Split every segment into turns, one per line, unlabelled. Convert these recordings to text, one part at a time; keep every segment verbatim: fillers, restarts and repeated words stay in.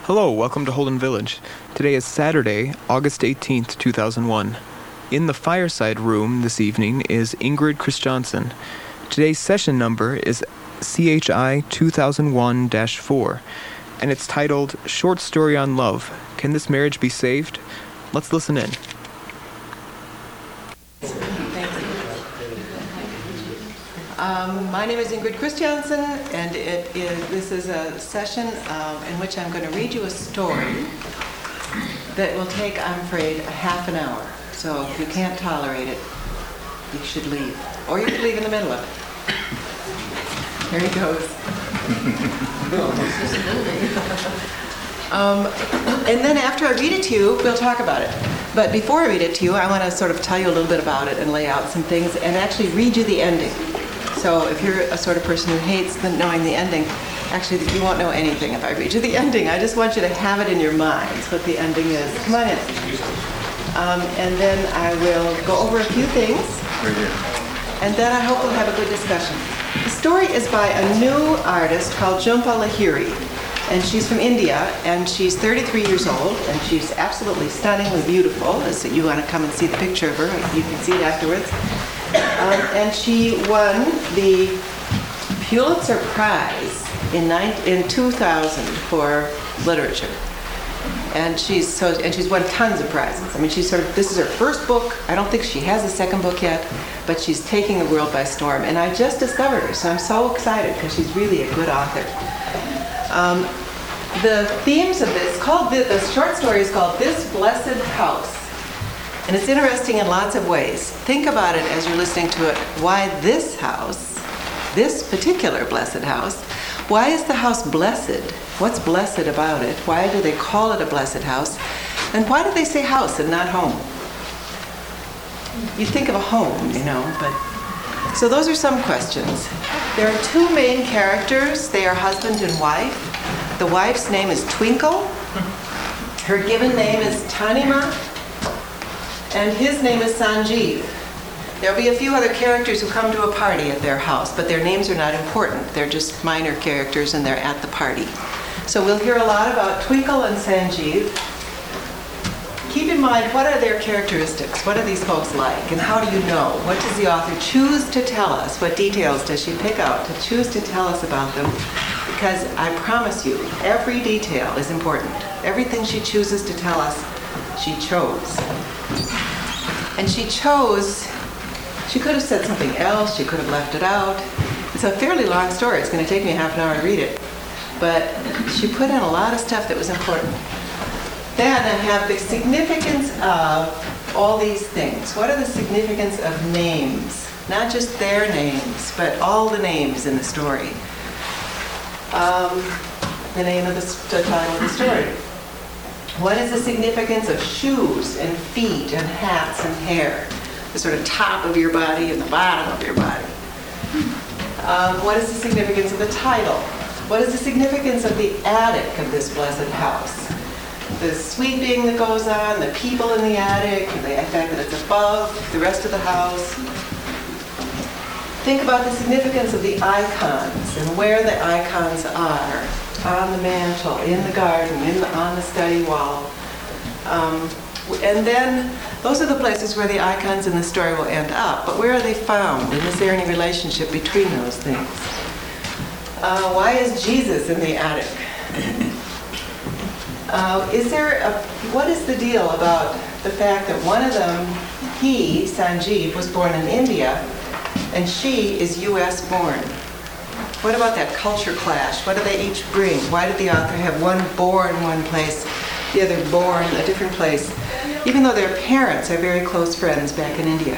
Hello, welcome to Holden Village. Today is Saturday, August eighteenth, two thousand one. In the fireside room this evening is Ingrid Christiansen. Today's session number is C H I two thousand one dash four, and it's titled Short Story on Love. Can This Marriage Be Saved? Let's listen in.
Um, my name is Ingrid Christiansen, and it is, this is a session uh, in which I'm going to read you a story that will take, I'm afraid, a half an hour. So if you can't tolerate it, you should leave. Or you could leave in the middle of it. Here he goes. um, and then after I read it to you, we'll talk about it. But before I read it to you, I want to sort of tell you a little bit about it and lay out some things and actually read you the ending. So if you're a sort of person who hates the, knowing the ending, actually you won't know anything if I read you the ending. I just want you to have it in your minds what the ending is. Come on in. Um, and then I will go over a few things. And then I hope we'll have a good discussion. The story is by a new artist called Jhumpa Lahiri. And she's from India, and she's thirty-three years old, and she's absolutely stunningly beautiful. So you want to come and see the picture of her, you can see it afterwards. Um, and she won the Pulitzer Prize in, in two thousand for literature. And she's so and she's won tons of prizes. I mean, she's sort of this is her first book. I don't think she has a second book yet, but she's taking the world by storm. And I just discovered her, so I'm so excited because she's really a good author. Um, the themes of this called the, the short story is called This Blessed House. And it's interesting in lots of ways. Think about it as you're listening to it. Why this house, this particular blessed house? Why is the house blessed? What's blessed about it? Why do they call it a blessed house? And why do they say house and not home? You think of a home, you know, but... So those are some questions. There are two main characters. They are husband and wife. The wife's name is Twinkle. Her given name is Tanima. And his name is Sanjeev. There'll be a few other characters who come to a party at their house, but their names are not important. They're just minor characters and they're at the party. So we'll hear a lot about Twinkle and Sanjeev. Keep in mind, what are their characteristics? What are these folks like? And how do you know? What does the author choose to tell us? What details does she pick out to choose to tell us about them? Because I promise you, every detail is important. Everything she chooses to tell us, she chose. And she chose, she could have said something else, she could have left it out. It's a fairly long story, it's going to take me half an hour to read it. But she put in a lot of stuff that was important. Then I have the significance of all these things. What are the significance of names? Not just their names, but all the names in the story. Um, the name of the, the title of the story. What is the significance of shoes and feet and hats and hair? The sort of top of your body and the bottom of your body. Um, what is the significance of the title? What is the significance of the attic of this blessed house? The sweeping that goes on, the people in the attic, the fact that it's above the rest of the house. Think about the significance of the icons and where the icons are. On the mantle, in the garden, in the, on the study wall. Um, and then, those are the places where the icons in the story will end up. But where are they found? And is there any relationship between those things? Uh, why is Jesus in the attic? Uh, is there a, what is the deal about the fact that one of them, he, Sanjeev, was born in India, and she is U S born? What about that culture clash? What do they each bring? Why did the author have one born one place, the other born a different place, even though their parents are very close friends back in India?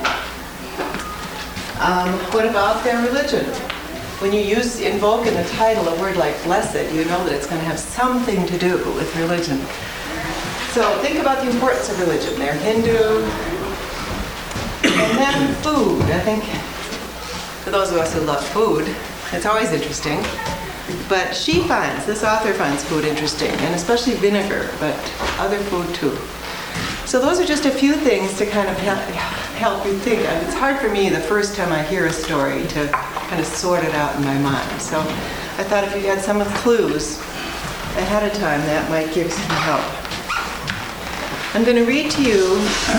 Um, what about their religion? When you use, invoke in the title a word like blessed, you know that it's going to have something to do with religion. So think about the importance of religion. They're Hindu. And then food. I think for those of us who love food, it's always interesting. But she finds, this author finds food interesting, and especially vinegar, but other food too. So those are just a few things to kind of help, help you think. It's hard for me the first time I hear a story to kind of sort it out in my mind. So I thought if you had some of the clues, ahead of time, that might give some help. I'm going to read to you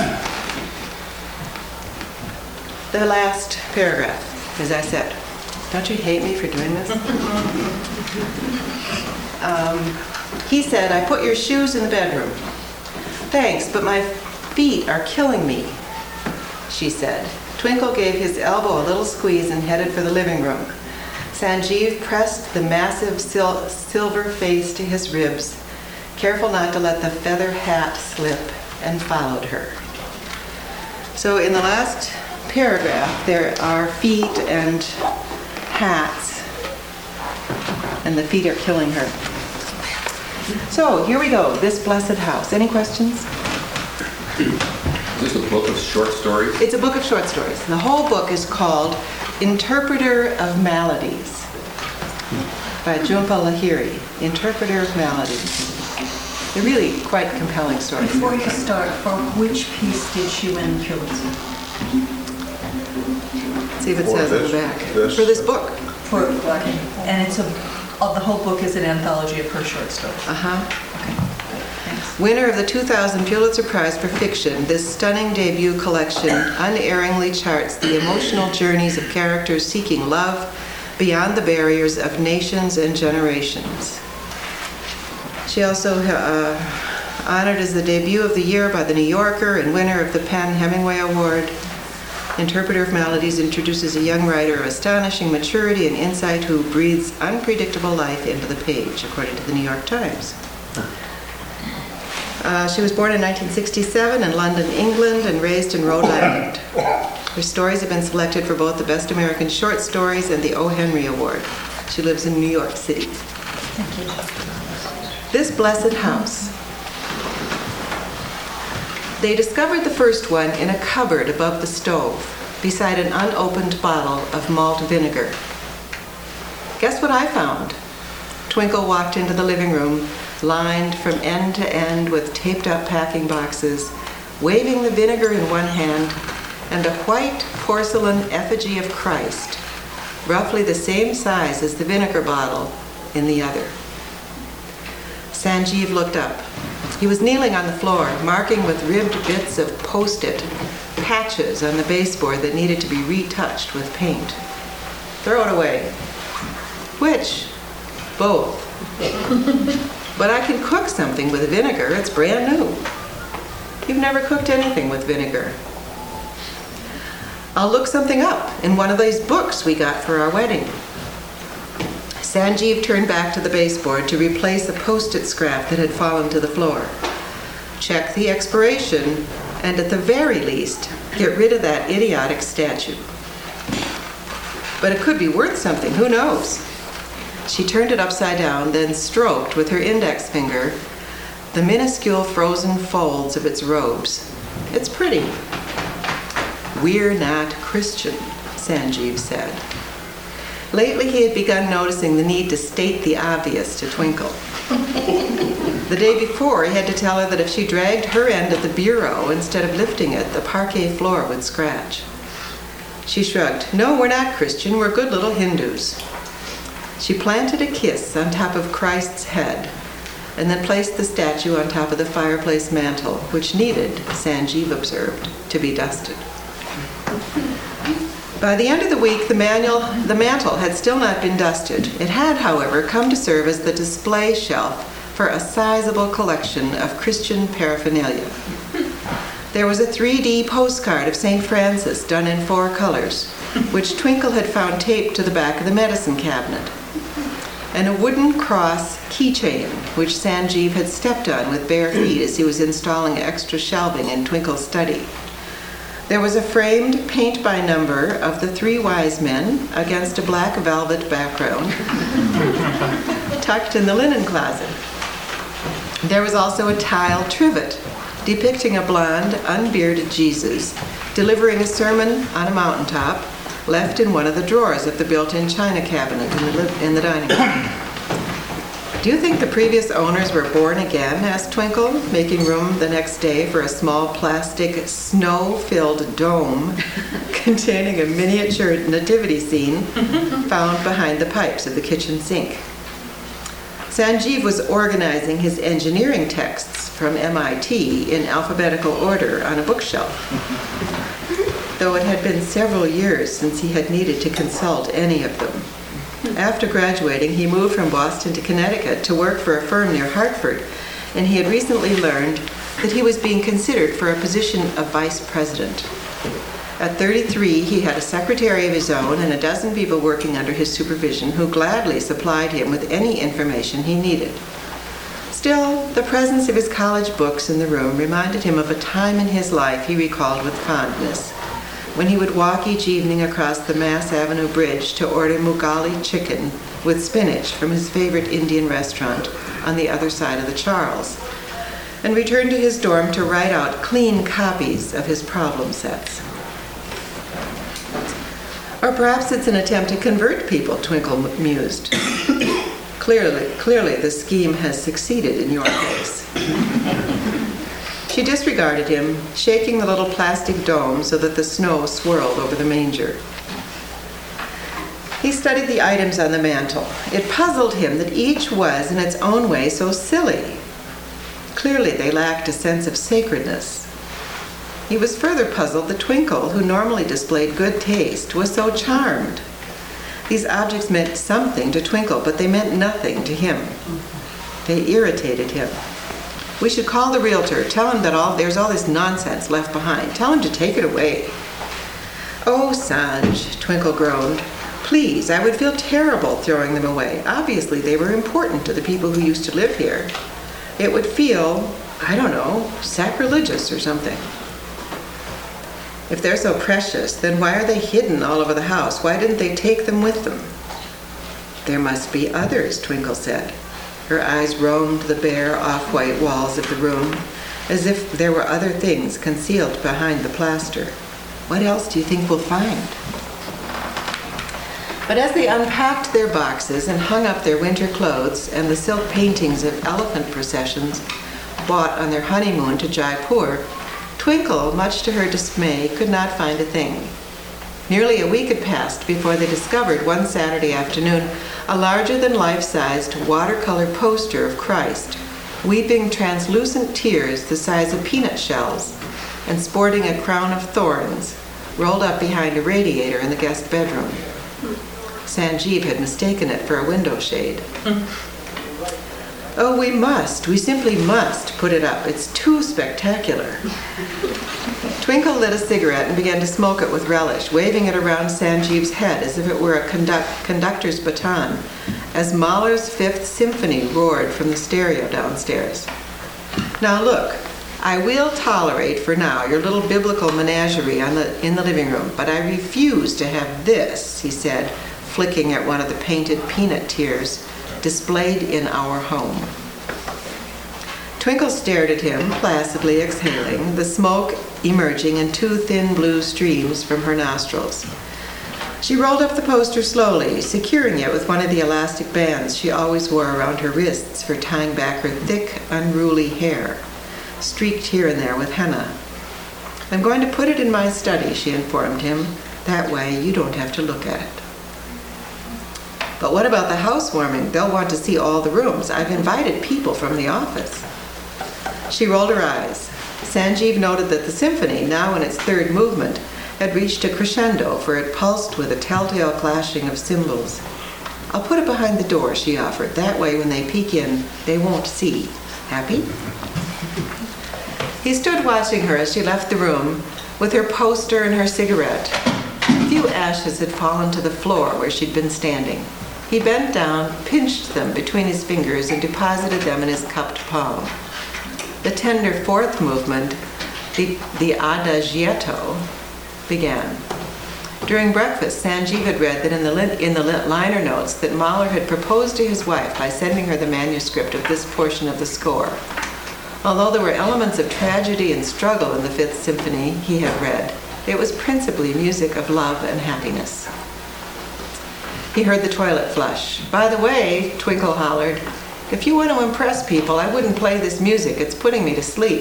the last paragraph, as I said. Don't you hate me for doing this? um, he said, I put your shoes in the bedroom. Thanks, but my feet are killing me, she said. Twinkle gave his elbow a little squeeze and headed for the living room. Sanjeev pressed the massive sil- silver face to his ribs, careful not to let the feather hat slip, and followed her. So in the last paragraph, there are feet and hats, and the feet are killing her. So here we go, This Blessed House. Any questions?
Is this a book of short stories?
It's a book of short stories. The whole book is called Interpreter of Maladies by Jhumpa Lahiri. Interpreter of Maladies. They're really quite compelling stories.
Before you start, for which piece did she win Pulitzer?
See if it
For
says on the
this-
back.
this-
For this book.
For, okay. And it's a, of the whole book is an anthology of her short stories.
Uh-huh.
Okay, thanks.
Winner of the two thousand Pulitzer Prize for Fiction, this stunning debut collection unerringly charts the emotional journeys of characters seeking love beyond the barriers of nations and generations. She also uh, honored as the debut of the year by the New Yorker and winner of the Penn Hemingway Award. Interpreter of Maladies introduces a young writer of astonishing maturity and insight who breathes unpredictable life into the page, according to the New York Times. Uh, she was born in nineteen sixty-seven in London, England, and raised in Rhode Island. Her stories have been selected for both the Best American Short Stories and the O. Henry Award. She lives in New York City.
Thank you.
This Blessed House. They discovered the first one in a cupboard above the stove, beside an unopened bottle of malt vinegar. Guess what I found? Twinkle walked into the living room, lined from end to end with taped-up packing boxes, waving the vinegar in one hand and a white porcelain effigy of Christ, roughly the same size as the vinegar bottle, in the other. Sanjeev looked up. He was kneeling on the floor, marking with ribbed bits of Post-it patches on the baseboard that needed to be retouched with paint. Throw it away. Which? Both. But I can cook something with vinegar. It's brand new. You've never cooked anything with vinegar. I'll look something up in one of these books we got for our wedding. Sanjeev turned back to the baseboard to replace a Post-it scrap that had fallen to the floor. Check the expiration, and at the very least, get rid of that idiotic statue. But it could be worth something, who knows? She turned it upside down, then stroked with her index finger the minuscule frozen folds of its robes. It's pretty. We're not Christian, Sanjeev said. Lately, he had begun noticing the need to state the obvious to Twinkle. The day before, he had to tell her that if she dragged her end of the bureau instead of lifting it, the parquet floor would scratch. She shrugged. No, we're not Christian. We're good little Hindus. She planted a kiss on top of Christ's head and then placed the statue on top of the fireplace mantel, which needed, Sanjeev observed, to be dusted. By the end of the week, the, manual, the mantel had still not been dusted. It had, however, come to serve as the display shelf for a sizable collection of Christian paraphernalia. There was a three D postcard of Saint Francis done in four colors, which Twinkle had found taped to the back of the medicine cabinet, and a wooden cross keychain, which Sanjeev had stepped on with bare feet as he was installing extra shelving in Twinkle's study. There was a framed paint-by-number of the Three Wise Men against a black velvet background, tucked in the linen closet. There was also a tile trivet depicting a blonde, unbearded Jesus delivering a sermon on a mountaintop left in one of the drawers of the built-in china cabinet in the, li- in the dining room. Do you think the previous owners were born again? Asked Twinkle, making room the next day for a small plastic snow-filled dome containing a miniature nativity scene found behind the pipes of the kitchen sink. Sanjeev was organizing his engineering texts from M I T in alphabetical order on a bookshelf, though it had been several years since he had needed to consult any of them. After graduating, he moved from Boston to Connecticut to work for a firm near Hartford, and he had recently learned that he was being considered for a position of vice president. At thirty-three, he had a secretary of his own and a dozen people working under his supervision who gladly supplied him with any information he needed. Still, the presence of his college books in the room reminded him of a time in his life he recalled with fondness, when he would walk each evening across the Mass Avenue Bridge to order Mughali chicken with spinach from his favorite Indian restaurant on the other side of the Charles, and return to his dorm to write out clean copies of his problem sets. Or perhaps it's an attempt to convert people, Twinkle mused. Clearly, clearly the scheme has succeeded in your case. She disregarded him, shaking the little plastic dome so that the snow swirled over the manger. He studied the items on the mantel. It puzzled him that each was, in its own way, so silly. Clearly they lacked a sense of sacredness. He was further puzzled that Twinkle, who normally displayed good taste, was so charmed. These objects meant something to Twinkle, but they meant nothing to him. They irritated him. We should call the realtor, tell him that all there's all this nonsense left behind. Tell him to take it away. Oh, Sanj, Twinkle groaned. Please, I would feel terrible throwing them away. Obviously, they were important to the people who used to live here. It would feel, I don't know, sacrilegious or something. If they're so precious, then why are they hidden all over the house? Why didn't they take them with them? There must be others, Twinkle said. Her eyes roamed the bare, off-white walls of the room, as if there were other things concealed behind the plaster. What else do you think we'll find? But as they unpacked their boxes and hung up their winter clothes and the silk paintings of elephant processions bought on their honeymoon to Jaipur, Twinkle, much to her dismay, could not find a thing. Nearly a week had passed before they discovered one Saturday afternoon a larger-than-life-sized watercolor poster of Christ, weeping translucent tears the size of peanut shells and sporting a crown of thorns, rolled up behind a radiator in the guest bedroom. Sanjeev had mistaken it for a window shade. Oh, we must, we simply must put it up. It's too spectacular. Twinkle lit a cigarette and began to smoke it with relish, waving it around Sanjeev's head as if it were a conduct, conductor's baton, as Mahler's Fifth Symphony roared from the stereo downstairs. Now look, I will tolerate for now your little biblical menagerie on the, in the living room, but I refuse to have this, he said, flicking at one of the painted peanut tears displayed in our home. Twinkle stared at him, placidly exhaling, the smoke emerging in two thin blue streams from her nostrils. She rolled up the poster slowly, securing it with one of the elastic bands she always wore around her wrists for tying back her thick, unruly hair, streaked here and there with henna. I'm going to put it in my study, she informed him. That way you don't have to look at it. But what about the housewarming? They'll want to see all the rooms. I've invited people from the office. She rolled her eyes. Sanjeev noted that the symphony, now in its third movement, had reached a crescendo, for it pulsed with a telltale clashing of cymbals. I'll put it behind the door, she offered. That way, when they peek in, they won't see. Happy? He stood watching her as she left the room, with her poster and her cigarette. A few ashes had fallen to the floor where she'd been standing. He bent down, pinched them between his fingers, and deposited them in his cupped palm. The tender fourth movement, the, the adagietto, began. During breakfast, Sanjeev had read that in the, in the liner notes that Mahler had proposed to his wife by sending her the manuscript of this portion of the score. Although there were elements of tragedy and struggle in the Fifth Symphony he had read, it was principally music of love and happiness. He heard the toilet flush. By the way, Twinkle hollered, if you want to impress people, I wouldn't play this music. It's putting me to sleep.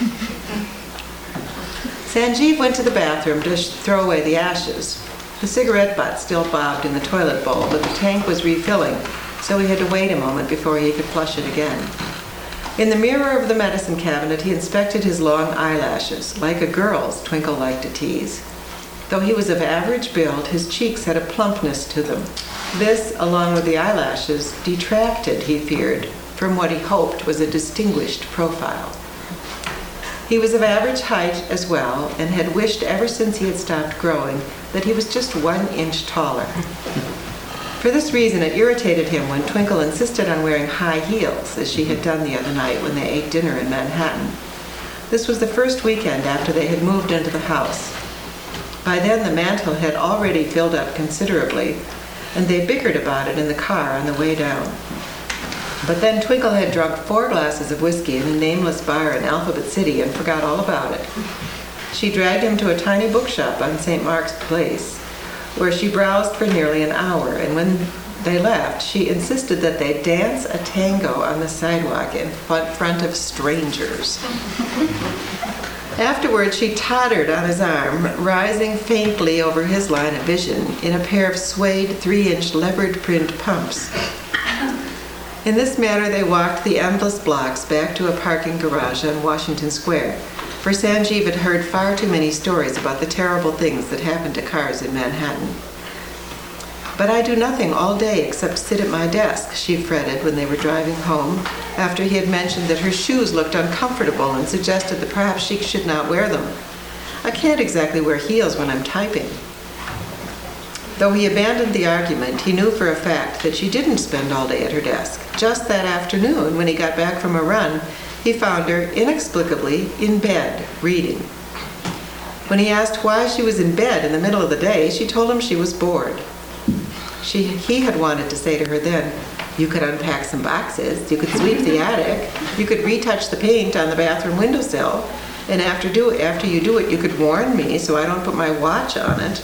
Sanjeev went to the bathroom to throw away the ashes. The cigarette butt still bobbed in the toilet bowl, but the tank was refilling so he had to wait a moment before he could flush it again. In the mirror of the medicine cabinet, he inspected his long eyelashes, like a girl's, Twinkle liked to tease. Though he was of average build, his cheeks had a plumpness to them. This, along with the eyelashes, detracted, he feared, from what he hoped was a distinguished profile. He was of average height as well, and had wished ever since he had stopped growing that he was just one inch taller. For this reason, it irritated him when Twinkle insisted on wearing high heels, as she had done the other night when they ate dinner in Manhattan. This was the first weekend after they had moved into the house. By then, the mantel had already filled up considerably, and they bickered about it in the car on the way down. But then Twinkle had drunk four glasses of whiskey in a nameless bar in Alphabet City and forgot all about it. She dragged him to a tiny bookshop on Saint Mark's Place, where she browsed for nearly an hour, and when they left, she insisted that they dance a tango on the sidewalk in front of strangers. Afterwards, she tottered on his arm, rising faintly over his line of vision in a pair of suede three-inch leopard print pumps. In this manner, they walked the endless blocks back to a parking garage on Washington Square, for Sanjeev had heard far too many stories about the terrible things that happened to cars in Manhattan. "But I do nothing all day except sit at my desk," she fretted when they were driving home, after he had mentioned that her shoes looked uncomfortable and suggested that perhaps she should not wear them. "I can't exactly wear heels when I'm typing." Though he abandoned the argument, he knew for a fact that she didn't spend all day at her desk. Just that afternoon, when he got back from a run, he found her, inexplicably, in bed, reading. When he asked why she was in bed in the middle of the day, she told him she was bored. She, he had wanted to say to her then, "You could unpack some boxes, you could sweep the attic, you could retouch the paint on the bathroom windowsill, and after, do, after you do it, you could warn me so I don't put my watch on it."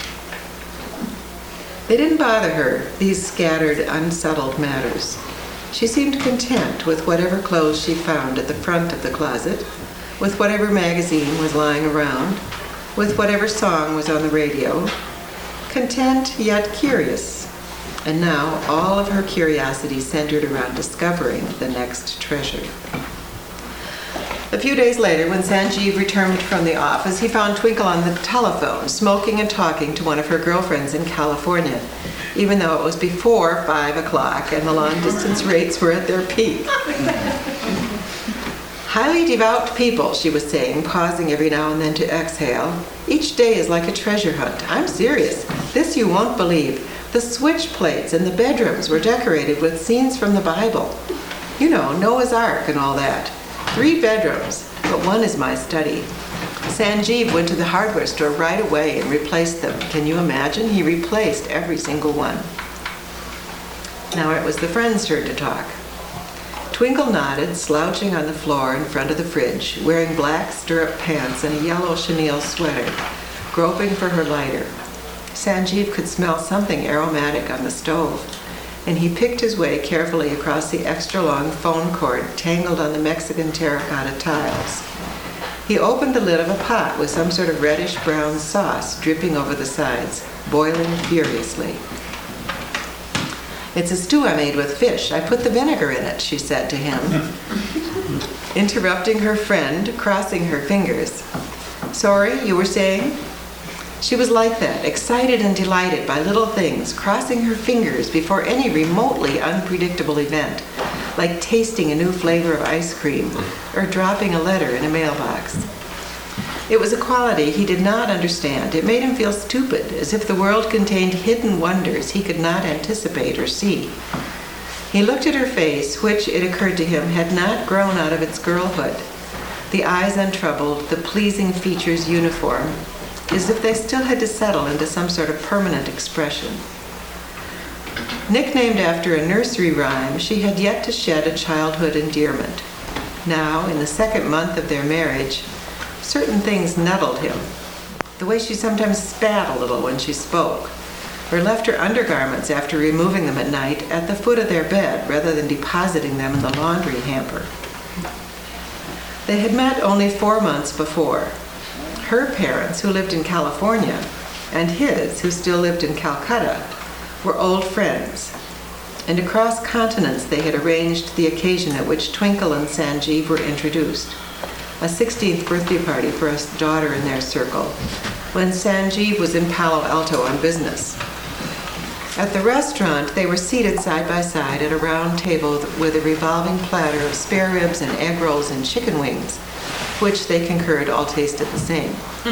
They didn't bother her, these scattered, unsettled matters. She seemed content with whatever clothes she found at the front of the closet, with whatever magazine was lying around, with whatever song was on the radio. Content yet curious. And now all of her curiosity centered around discovering the next treasure. A few days later, when Sanjeev returned from the office, he found Twinkle on the telephone, smoking and talking to one of her girlfriends in California, even though it was before five o'clock and the long-distance rates were at their peak. "Highly devout people," she was saying, pausing every now and then to exhale. "Each day is like a treasure hunt. I'm serious. This you won't believe. The switch plates in the bedrooms were decorated with scenes from the Bible. You know, Noah's Ark and all that. Three bedrooms, but one is my study. Sanjeev went to the hardware store right away and replaced them. Can you imagine? He replaced every single one." Now it was the friend's turn to talk. Twinkle nodded, slouching on the floor in front of the fridge, wearing black stirrup pants and a yellow chenille sweater, groping for her lighter. Sanjeev could smell something aromatic on the stove, and he picked his way carefully across the extra-long phone cord tangled on the Mexican terracotta tiles. He opened the lid of a pot with some sort of reddish-brown sauce dripping over the sides, boiling furiously. "It's a stew I made with fish. I put the vinegar in it," she said to him, interrupting her friend, crossing her fingers. "Sorry, you were saying?" She was like that, excited and delighted by little things, crossing her fingers before any remotely unpredictable event, like tasting a new flavor of ice cream or dropping a letter in a mailbox. It was a quality he did not understand. It made him feel stupid, as if the world contained hidden wonders he could not anticipate or see. He looked at her face, which, it occurred to him, had not grown out of its girlhood, the eyes untroubled, the pleasing features uniform, as if they still had to settle into some sort of permanent expression. Nicknamed after a nursery rhyme, she had yet to shed a childhood endearment. Now, in the second month of their marriage, certain things nettled him. The way she sometimes spat a little when she spoke, or left her undergarments after removing them at night at the foot of their bed rather than depositing them in the laundry hamper. They had met only four months before. Her parents, who lived in California, and his, who still lived in Calcutta, were old friends. and across continents they had arranged the occasion at which Twinkle and Sanjeev were introduced, a sixteenth birthday party for a daughter in their circle, when Sanjeev was in Palo Alto on business. At the restaurant, they were seated side by side at a round table with a revolving platter of spare ribs and egg rolls and chicken wings, which they concurred all tasted the same.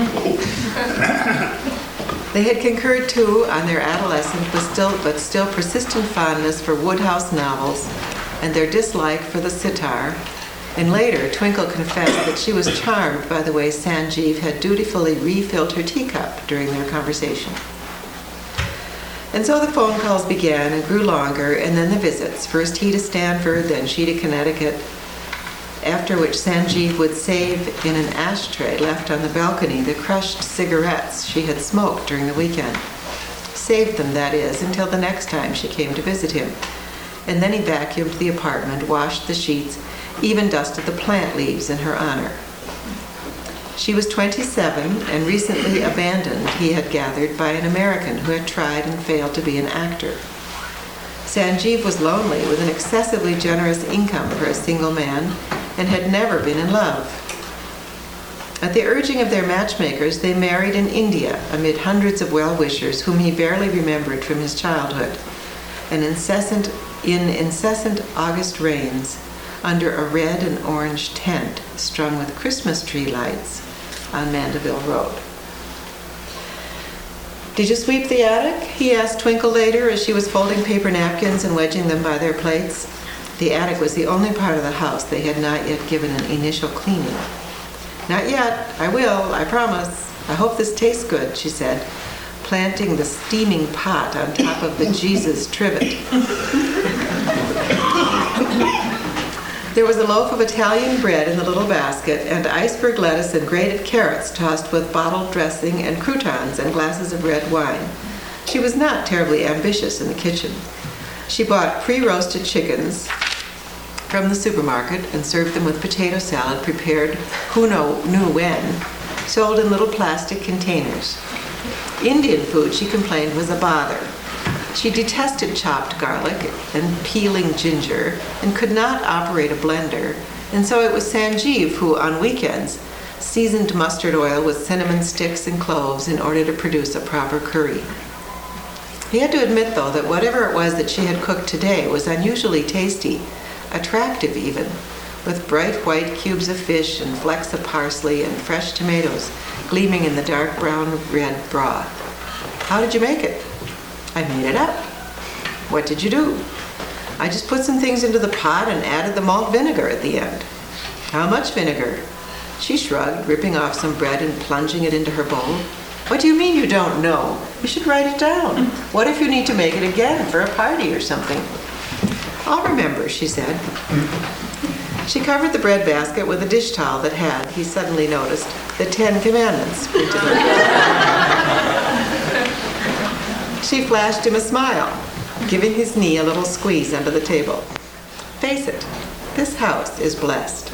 They had concurred, too, on their adolescent but still, but still persistent fondness for Woodhouse novels and their dislike for the sitar, and later Twinkle confessed that she was charmed by the way Sanjeev had dutifully refilled her teacup during their conversation. And so the phone calls began and grew longer, and then the visits, first he to Stanford, then she to Connecticut, after which Sanjeev would save in an ashtray left on the balcony the crushed cigarettes she had smoked during the weekend. Saved them, that is, until the next time she came to visit him. And then he vacuumed the apartment, washed the sheets, even dusted the plant leaves in her honor. She was twenty-seven and recently abandoned, he had gathered, by an American who had tried and failed to be an actor. Sanjeev was lonely, with an excessively generous income for a single man, and had never been in love. At the urging of their matchmakers, they married in India amid hundreds of well-wishers whom he barely remembered from his childhood, and incessant, in incessant August rains, under a red and orange tent strung with Christmas tree lights on Mandeville Road. "Did you sweep the attic?" he asked Twinkle later as she was folding paper napkins and wedging them by their plates. The attic was the only part of the house they had not yet given an initial cleaning. "Not yet. I will, I promise. I hope this tastes good," she said, planting the steaming pot on top of the Jesus trivet. There was a loaf of Italian bread in the little basket, and iceberg lettuce and grated carrots tossed with bottled dressing and croutons and glasses of red wine. She was not terribly ambitious in the kitchen. She bought pre-roasted chickens from the supermarket and served them with potato salad prepared who know, knew when, sold in little plastic containers. Indian food, she complained, was a bother. She detested chopped garlic and peeling ginger and could not operate a blender, and so it was Sanjeev who, on weekends, seasoned mustard oil with cinnamon sticks and cloves in order to produce a proper curry. He had to admit, though, that whatever it was that she had cooked today was unusually tasty, attractive even, with bright white cubes of fish and flecks of parsley and fresh tomatoes gleaming in the dark brown red broth. "How did you make it?" "I made it up." "What did you do?" "I just put some things into the pot and added the malt vinegar at the end." "How much vinegar?" She shrugged, ripping off some bread and plunging it into her bowl. "What do you mean you don't know? You should write it down. What if you need to make it again for a party or something?" "I'll remember," she said. She covered the bread basket with a dish towel that had, he suddenly noticed, the Ten Commandments printed on it. She flashed him a smile, giving his knee a little squeeze under the table. "Face it, this house is blessed."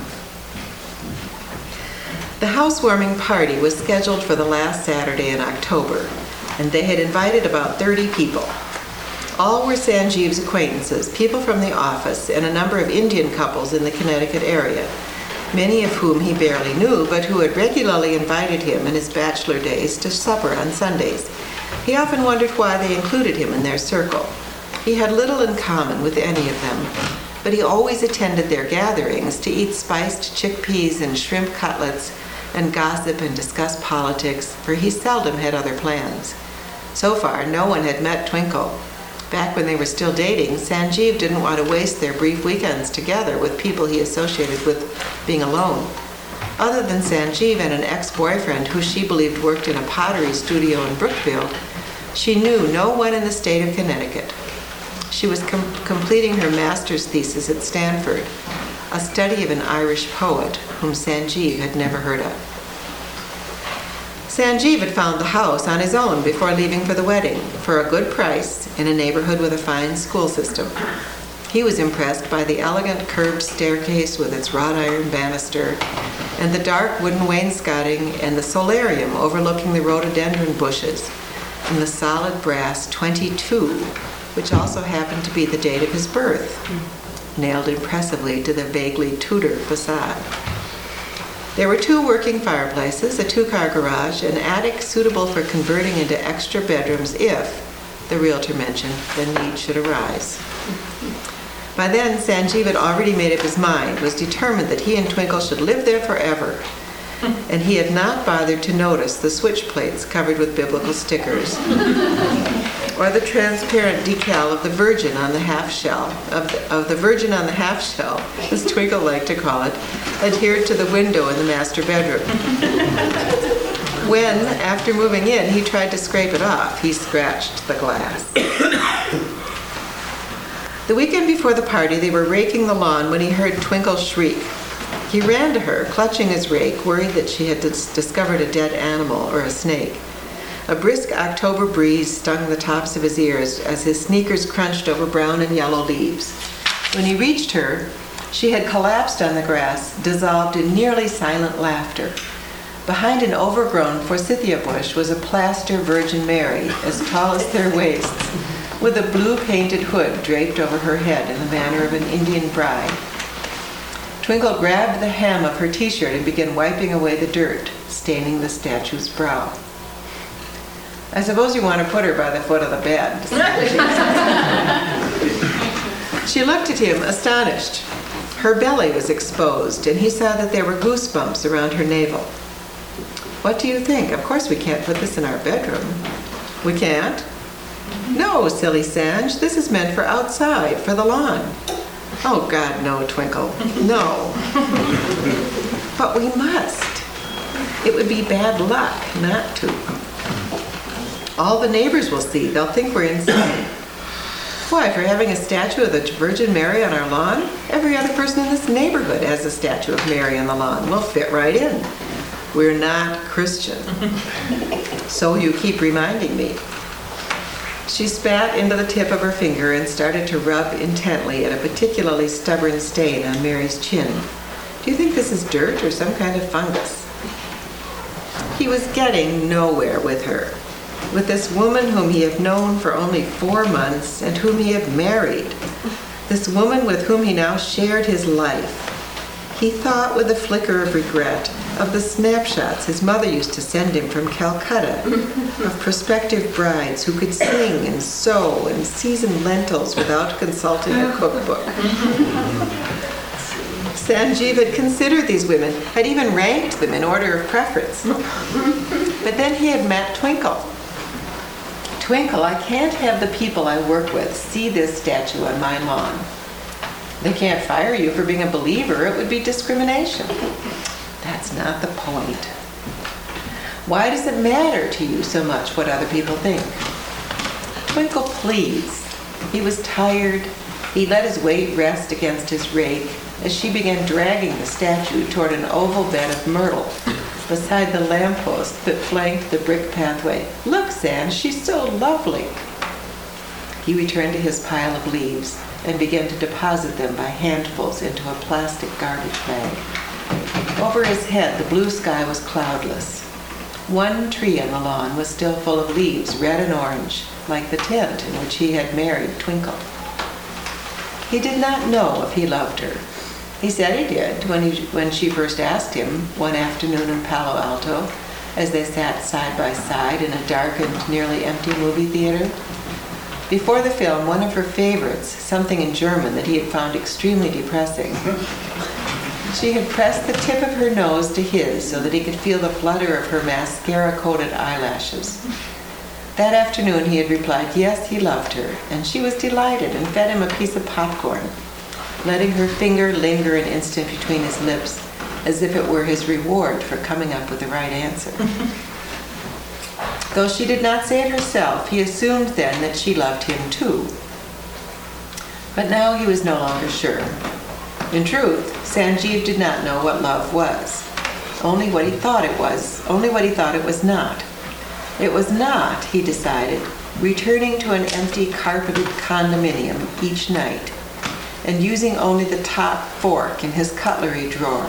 The housewarming party was scheduled for the last Saturday in October, and they had invited about thirty people. All were Sanjeev's acquaintances, people from the office, and a number of Indian couples in the Connecticut area, many of whom he barely knew, but who had regularly invited him in his bachelor days to supper on Sundays. He often wondered why they included him in their circle. He had little in common with any of them, but he always attended their gatherings to eat spiced chickpeas and shrimp cutlets and gossip and discuss politics, for he seldom had other plans. So far, no one had met Twinkle. Back when they were still dating, Sanjeev didn't want to waste their brief weekends together with people he associated with being alone. Other than Sanjeev and an ex-boyfriend who she believed worked in a pottery studio in Brookfield, she knew no one in the state of Connecticut. She was com- completing her master's thesis at Stanford, a study of an Irish poet whom Sanjeev had never heard of. Sanjeev had found the house on his own before leaving for the wedding, for a good price, in a neighborhood with a fine school system. He was impressed by the elegant curved staircase with its wrought iron banister, and the dark wooden wainscoting, and the solarium overlooking the rhododendron bushes, and the solid brass twenty-two which also happened to be the date of his birth, nailed impressively to the vaguely Tudor facade. There were two working fireplaces, a two-car garage, an attic suitable for converting into extra bedrooms if, the realtor mentioned, the need should arise. By then, Sanjeev had already made up his mind, was determined that he and Twinkle should live there forever, and he had not bothered to notice the switch plates covered with biblical stickers, or the transparent decal of the Virgin on the half shell, of the, of the Virgin on the half shell, as Twinkle liked to call it, adhered to the window in the master bedroom. When, after moving in, he tried to scrape it off, he scratched the glass. The weekend before the party, they were raking the lawn when he heard Twinkle shriek. He ran to her, clutching his rake, worried that she had dis- discovered a dead animal or a snake. A brisk October breeze stung the tops of his ears as his sneakers crunched over brown and yellow leaves. When he reached her, she had collapsed on the grass, dissolved in nearly silent laughter. Behind an overgrown forsythia bush was a plaster Virgin Mary, as tall as their waists, with a blue-painted hood draped over her head in the manner of an Indian bride. Twinkle grabbed the hem of her t-shirt and began wiping away the dirt, staining the statue's brow. I suppose you want to put her by the foot of the bed. She looked at him, astonished. Her belly was exposed, and he saw that there were goosebumps around her navel. What do you think? Of course we can't put this in our bedroom. We can't? No, silly Sanj. This is meant for outside, for the lawn. Oh, God, no, Twinkle. No. But we must. It would be bad luck not to. All the neighbors will see. They'll think we're insane. Why, for having a statue of the Virgin Mary on our lawn? Every other person in this neighborhood has a statue of Mary on the lawn. We'll fit right in. We're not Christian. So you keep reminding me. She spat into the tip of her finger and started to rub intently at a particularly stubborn stain on Mary's chin. Do you think this is dirt or some kind of fungus? He was getting nowhere with her. With this woman whom he had known for only four months and whom he had married. This woman with whom he now shared his life. He thought with a flicker of regret of the snapshots his mother used to send him from Calcutta of prospective brides who could sing and sew and season lentils without consulting a cookbook. Sanjeev had considered these women, had even ranked them in order of preference. But then he had met Twinkle. Twinkle, I can't have the people I work with see this statue on my lawn. They can't fire you for being a believer. It would be discrimination. That's not the point. Why does it matter to you so much what other people think? Twinkle, please. He was tired. He let his weight rest against his rake as she began dragging the statue toward an oval bed of myrtle beside the lamppost that flanked the brick pathway. Look, San, she's so lovely. He returned to his pile of leaves and began to deposit them by handfuls into a plastic garbage bag. Over his head, the blue sky was cloudless. One tree on the lawn was still full of leaves, red and orange, like the tent in which he had married Twinkle. He did not know if he loved her. He said he did when, he, when she first asked him one afternoon in Palo Alto, as they sat side by side in a darkened, nearly empty movie theater. Before the film, one of her favorites, something in German that he had found extremely depressing, she had pressed the tip of her nose to his so that he could feel the flutter of her mascara-coated eyelashes. That afternoon he had replied, yes, he loved her, and she was delighted and fed him a piece of popcorn, letting her finger linger an instant between his lips as if it were his reward for coming up with the right answer. Though she did not say it herself, he assumed then that she loved him too. But now he was no longer sure. In truth, Sanjeev did not know what love was. Only what he thought it was, only what he thought it was not. It was not, he decided, returning to an empty carpeted condominium each night and using only the top fork in his cutlery drawer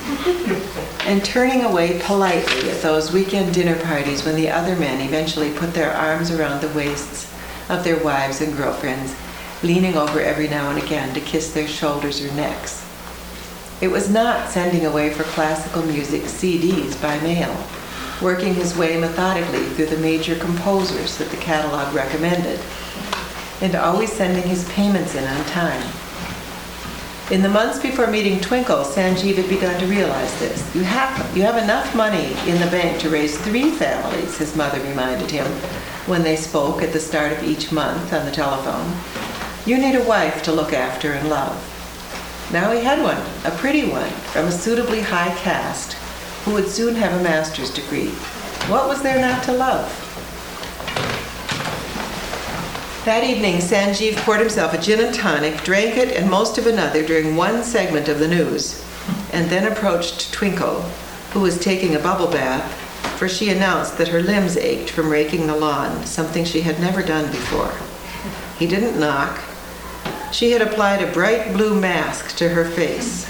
and turning away politely at those weekend dinner parties when the other men eventually put their arms around the waists of their wives and girlfriends, leaning over every now and again to kiss their shoulders or necks. It was not sending away for classical music C Ds by mail, working his way methodically through the major composers that the catalog recommended, and always sending his payments in on time. In the months before meeting Twinkle, Sanjeev had begun to realize this. You have, you have enough money in the bank to raise three families, his mother reminded him when they spoke at the start of each month on the telephone. You need a wife to look after and love. Now he had one, a pretty one, from a suitably high caste, who would soon have a master's degree. What was there not to love? That evening, Sanjeev poured himself a gin and tonic, drank it and most of another during one segment of the news, and then approached Twinkle, who was taking a bubble bath, for she announced that her limbs ached from raking the lawn, something she had never done before. He didn't knock. She had applied a bright blue mask to her face.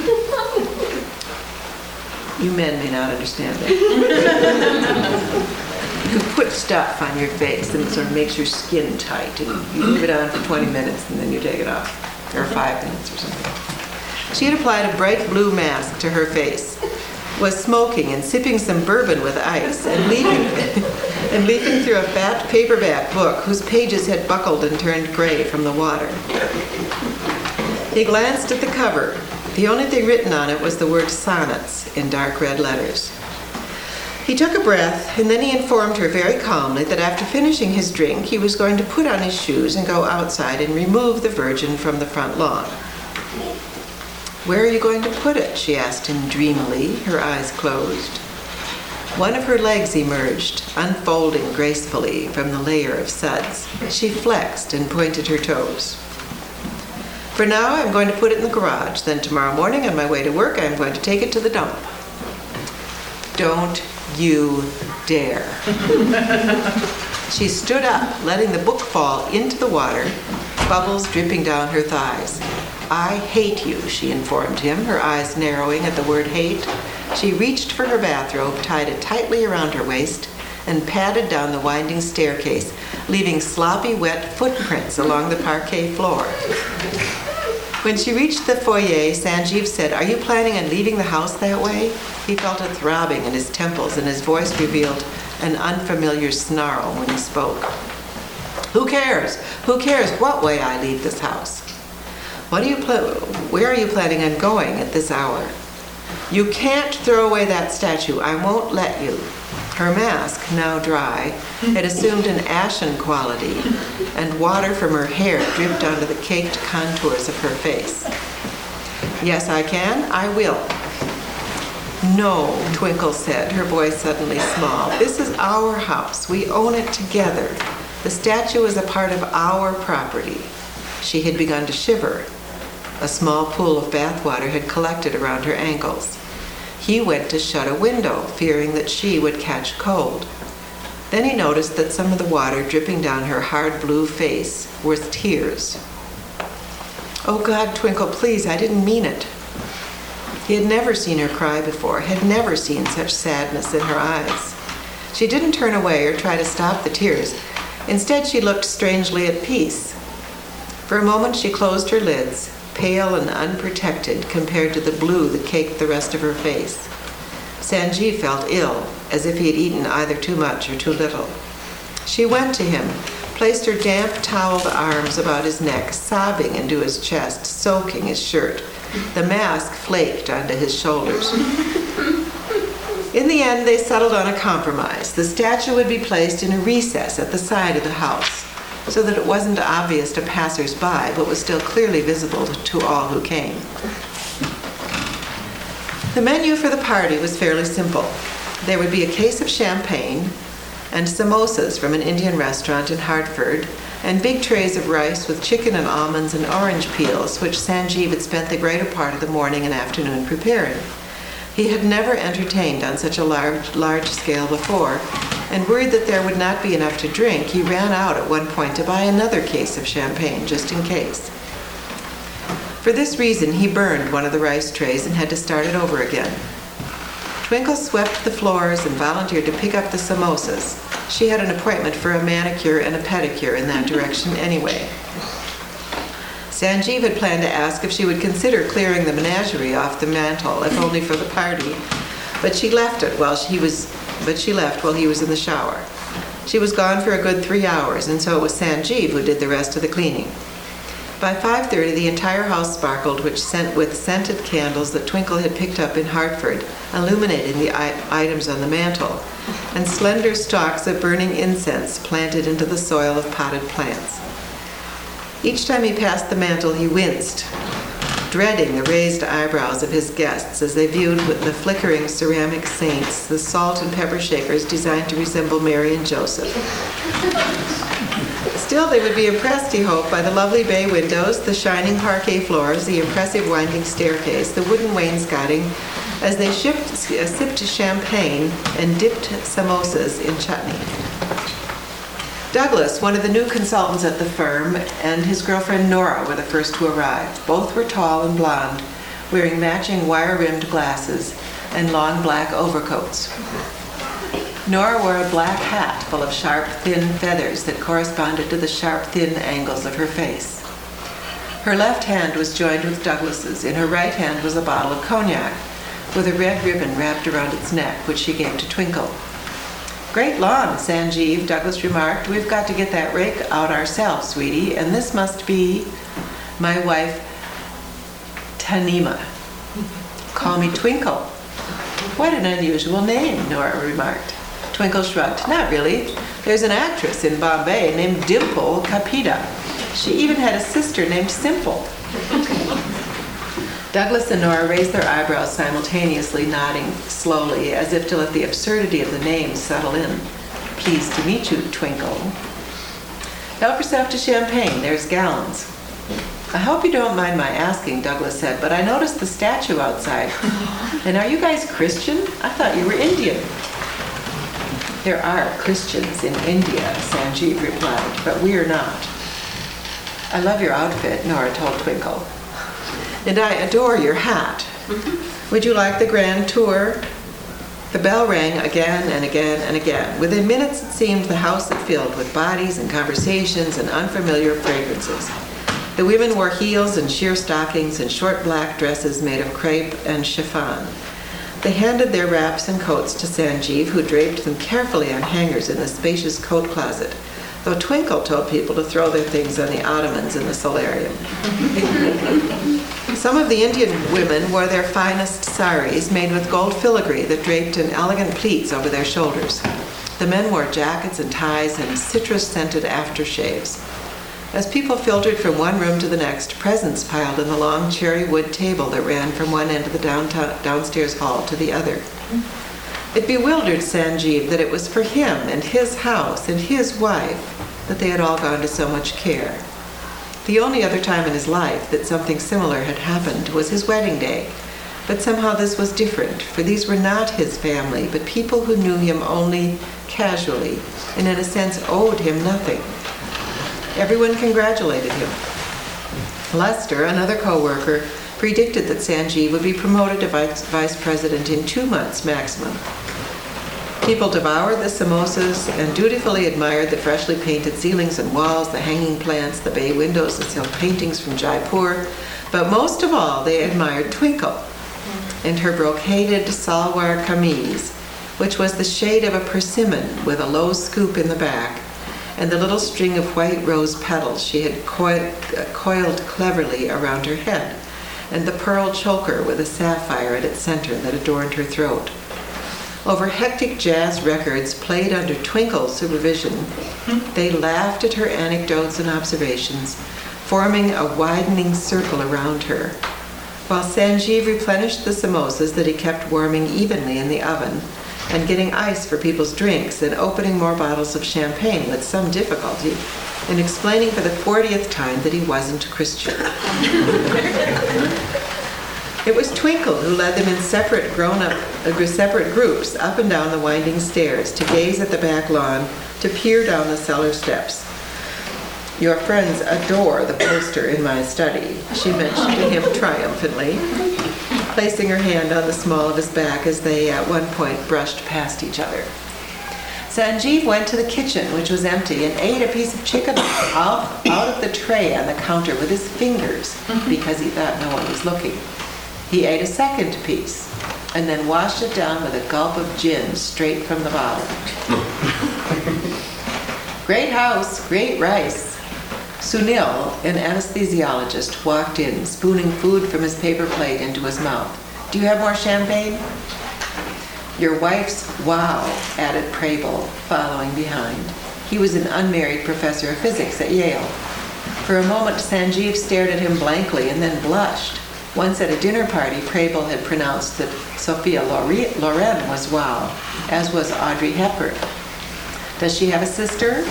You men may not understand that. You put stuff on your face and it sort of makes your skin tight, and you leave it on for twenty minutes and then you take it off, or five minutes or something. She had applied a bright blue mask to her face, was smoking and sipping some bourbon with ice, and leafing, and leafing through a fat paperback book whose pages had buckled and turned gray from the water. He glanced at the cover. The only thing written on it was the word sonnets in dark red letters. He took a breath, and then he informed her very calmly that after finishing his drink, he was going to put on his shoes and go outside and remove the Virgin from the front lawn. "Where are you going to put it?" she asked him dreamily, her eyes closed. One of her legs emerged, unfolding gracefully from the layer of suds. She flexed and pointed her toes. "For now, I'm going to put it in the garage. Then tomorrow morning, on my way to work, I'm going to take it to the dump." "Don't you dare." She stood up, letting the book fall into the water, bubbles dripping down her thighs. "I hate you," she informed him, her eyes narrowing at the word hate. She reached for her bathrobe, tied it tightly around her waist, and padded down the winding staircase, leaving sloppy, wet footprints along the parquet floor. When she reached the foyer, Sanjeev said, "Are you planning on leaving the house that way?" He felt a throbbing in his temples, and his voice revealed an unfamiliar snarl when he spoke. "Who cares? Who cares what way I leave this house? What do you pl- where are you planning on going at this hour? You can't throw away that statue. I won't let you." Her mask, now dry, had assumed an ashen quality, and water from her hair dripped onto the caked contours of her face. "Yes, I can. I will." "No," Twinkle said, her voice suddenly small. "This is our house. We own it together. The statue is a part of our property." She had begun to shiver. A small pool of bathwater had collected around her ankles. He went to shut a window, fearing that she would catch cold. Then he noticed that some of the water dripping down her hard blue face were tears. "Oh God, Twinkle, please, I didn't mean it." He had never seen her cry before, had never seen such sadness in her eyes. She didn't turn away or try to stop the tears. Instead, she looked strangely at peace. For a moment, she closed her lids, pale and unprotected compared to the blue that caked the rest of her face. Sanjeev felt ill, as if he had eaten either too much or too little. She went to him, placed her damp, toweled arms about his neck, sobbing into his chest, soaking his shirt. The mask flaked onto his shoulders. In the end, they settled on a compromise. The statue would be placed in a recess at the side of the house, so that it wasn't obvious to passers-by, but was still clearly visible to all who came. The menu for the party was fairly simple. There would be a case of champagne and samosas from an Indian restaurant in Hartford, and big trays of rice with chicken and almonds and orange peels, which Sanjeev had spent the greater part of the morning and afternoon preparing. He had never entertained on such a large, large scale before, and worried that there would not be enough to drink, he ran out at one point to buy another case of champagne, just in case. For this reason, he burned one of the rice trays and had to start it over again. Twinkle swept the floors and volunteered to pick up the samosas, She had an appointment for a manicure and a pedicure in that direction anyway. Sanjeev had planned to ask if she would consider clearing the menagerie off the mantel, if only for the party, but she left it while she was, but she left while he was in the shower. She was gone for a good three hours, and so it was Sanjeev who did the rest of the cleaning. By five thirty, the entire house sparkled which sent with scented candles that Twinkle had picked up in Hartford, illuminating the I- items on the mantel, and slender stalks of burning incense planted into the soil of potted plants. Each time he passed the mantel, he winced, dreading the raised eyebrows of his guests as they viewed with the flickering ceramic saints, the salt and pepper shakers designed to resemble Mary and Joseph. Still, they would be impressed, he hoped, by the lovely bay windows, the shining parquet floors, the impressive winding staircase, the wooden wainscoting, as they shipped, uh, sipped champagne and dipped samosas in chutney. Douglas, one of the new consultants at the firm, and his girlfriend Nora were the first to arrive. Both were tall and blonde, wearing matching wire-rimmed glasses and long black overcoats. Nora wore a black hat full of sharp, thin feathers that corresponded to the sharp, thin angles of her face. Her left hand was joined with Douglas's. In her right hand was a bottle of cognac, with a red ribbon wrapped around its neck, which she gave to Twinkle. "Great lawn, Sanjeev," Douglas remarked. "We've got to get that rake out ourselves, sweetie, and this must be my wife, Tanima. Call me Twinkle." "What an unusual name," Nora remarked. Twinkle shrugged. "Not really. There's an actress in Bombay named Dimple Kapida. She even had a sister named Simple." Douglas and Nora raised their eyebrows simultaneously, nodding slowly, as if to let the absurdity of the name settle in. "Pleased to meet you, Twinkle. Help yourself to champagne. There's gallons." "I hope you don't mind my asking," Douglas said, "but I noticed the statue outside. And are you guys Christian? I thought you were Indian." "There are Christians in India," Sanjeev replied, "but we're not." "I love your outfit," Nora told Twinkle. "And I adore your hat. Would you like the grand tour?" The bell rang again and again and again. Within minutes, it seemed, the house had filled with bodies and conversations and unfamiliar fragrances. The women wore heels and sheer stockings and short black dresses made of crepe and chiffon. They handed their wraps and coats to Sanjeev, who draped them carefully on hangers in the spacious coat closet, though Twinkle told people to throw their things on the ottomans in the solarium. Some of the Indian women wore their finest saris made with gold filigree that draped in elegant pleats over their shoulders. The men wore jackets and ties and citrus-scented aftershaves. As people filtered from one room to the next, presents piled in the long cherry wood table that ran from one end of the downtown, downstairs hall to the other. It bewildered Sanjeev that it was for him and his house and his wife that they had all gone to so much care. The only other time in his life that something similar had happened was his wedding day. But somehow this was different, for these were not his family, but people who knew him only casually, and in a sense owed him nothing. Everyone congratulated him. Lester, another co-worker, predicted that Sanjeev would be promoted to vice, vice president in two months maximum. People devoured the samosas and dutifully admired the freshly painted ceilings and walls, the hanging plants, the bay windows, the silk paintings from Jaipur. But most of all, they admired Twinkle and her brocaded salwar kameez, which was the shade of a persimmon with a low scoop in the back, and the little string of white rose petals she had coiled, uh, coiled cleverly around her head, and the pearl choker with a sapphire at its center that adorned her throat. Over hectic jazz records played under Twinkle's supervision, they laughed at her anecdotes and observations, forming a widening circle around her, while Sanjeev replenished the samosas that he kept warming evenly in the oven, and getting ice for people's drinks, and opening more bottles of champagne with some difficulty, and explaining for the fortieth time that he wasn't Christian. It was Twinkle who led them in separate grown-up, uh, separate groups up and down the winding stairs to gaze at the back lawn, to peer down the cellar steps. "Your friends adore the poster in my study," she mentioned to him triumphantly, placing her hand on the small of his back as they at one point brushed past each other. Sanjeev went to the kitchen, which was empty, and ate a piece of chicken out, out of the tray on the counter with his fingers because he thought no one was looking. He ate a second piece and then washed it down with a gulp of gin straight from the bottle. Great house, great rice. Sunil, an anesthesiologist, walked in, spooning food from his paper plate into his mouth. Do you have more champagne? Your wife's wow, added Prabal, following behind. He was an unmarried professor of physics at Yale. For a moment, Sanjeev stared at him blankly and then blushed. Once at a dinner party, Prabal had pronounced that Sophia Loren was wow, as was Audrey Hepburn. Does she have a sister?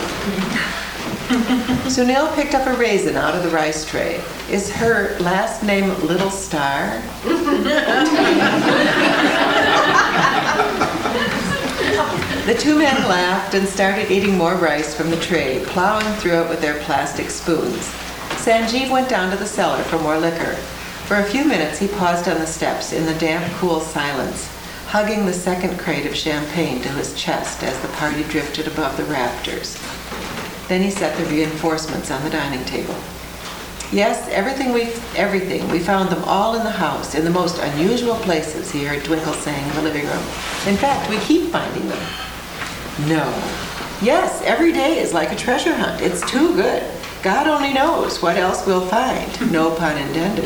Sunil picked up a raisin out of the rice tray. Is her last name Little Star? The two men laughed and started eating more rice from the tray, plowing through it with their plastic spoons. Sanjeev went down to the cellar for more liquor. For a few minutes he paused on the steps in the damp, cool silence, hugging the second crate of champagne to his chest as the party drifted above the rafters. Then he set the reinforcements on the dining table. Yes, everything we everything. We found them all in the house, in the most unusual places, he heard Twinkle saying in the living room. In fact, we keep finding them. No. Yes, every day is like a treasure hunt. It's too good. God only knows what else we'll find. No pun intended.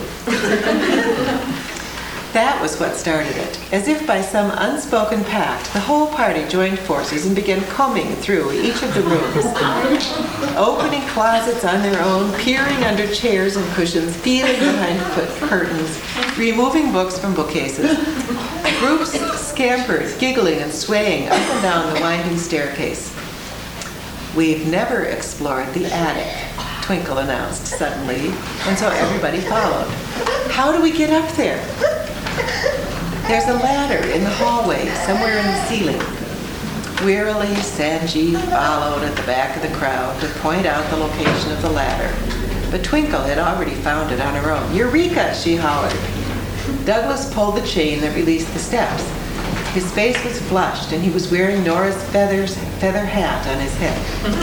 That was what started it. As if by some unspoken pact, the whole party joined forces and began combing through each of the rooms, opening closets on their own, peering under chairs and cushions, feeling behind curtains, removing books from bookcases. Groups scampered, giggling and swaying up and down the winding staircase. We've never explored the attic, Twinkle announced suddenly, and so everybody followed. How do we get up there? There's a ladder in the hallway, somewhere in the ceiling. Wearily, Sanjeev followed at the back of the crowd to point out the location of the ladder. But Twinkle had already found it on her own. Eureka, she hollered. Douglas pulled the chain that released the steps. His face was flushed, and he was wearing Nora's feathers, feather hat on his head.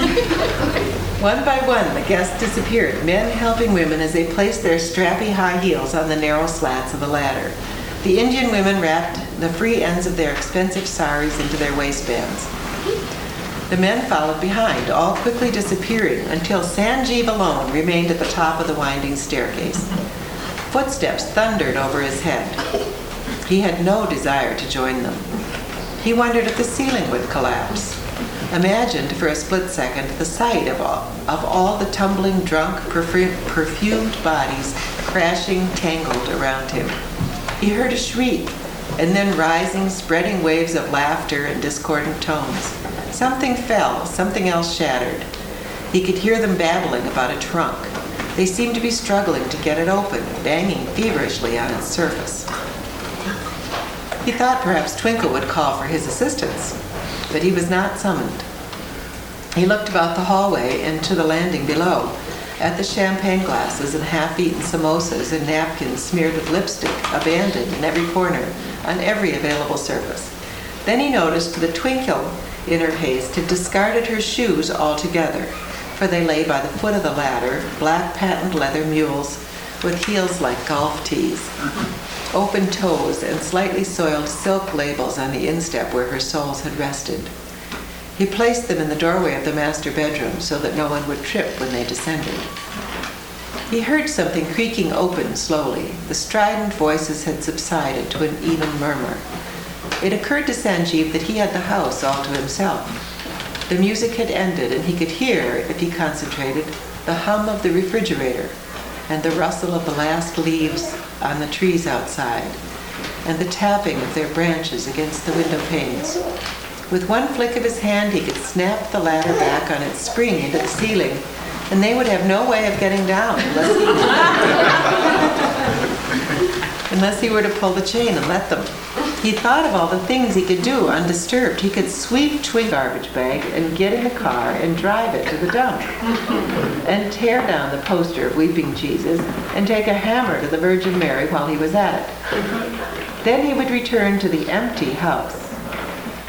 One by one, the guests disappeared, men helping women as they placed their strappy high heels on the narrow slats of the ladder. The Indian women wrapped the free ends of their expensive saris into their waistbands. The men followed behind, all quickly disappearing, until Sanjeev alone remained at the top of the winding staircase. Footsteps thundered over his head. He had no desire to join them. He wondered if the ceiling would collapse. Imagined for a split second the sight of all, of all the tumbling, drunk, perfu- perfumed bodies crashing, tangled around him. He heard a shriek, and then rising, spreading waves of laughter and discordant tones. Something fell, something else shattered. He could hear them babbling about a trunk. They seemed to be struggling to get it open, banging feverishly on its surface. He thought perhaps Twinkle would call for his assistance, but he was not summoned. He looked about the hallway and to the landing below, at the champagne glasses and half-eaten samosas and napkins smeared with lipstick, abandoned in every corner, on every available surface. Then he noticed that Twinkle, in her haste, had discarded her shoes altogether, for they lay by the foot of the ladder, black patent leather mules with heels like golf tees, open toes, and slightly soiled silk labels on the instep where her soles had rested. He placed them in the doorway of the master bedroom so that no one would trip when they descended. He heard something creaking open slowly. The strident voices had subsided to an even murmur. It occurred to Sanjeev that he had the house all to himself. The music had ended, and he could hear, if he concentrated, the hum of the refrigerator and the rustle of the last leaves on the trees outside and the tapping of their branches against the window panes. With one flick of his hand, he could snap the ladder back on its spring into the ceiling, and they would have no way of getting down unless he, unless he were to pull the chain and let them. He thought of all the things he could do undisturbed. He could sweep Twinkle's garbage bag and get in the car and drive it to the dump, and tear down the poster of Weeping Jesus and take a hammer to the Virgin Mary while he was at it. Then he would return to the empty house.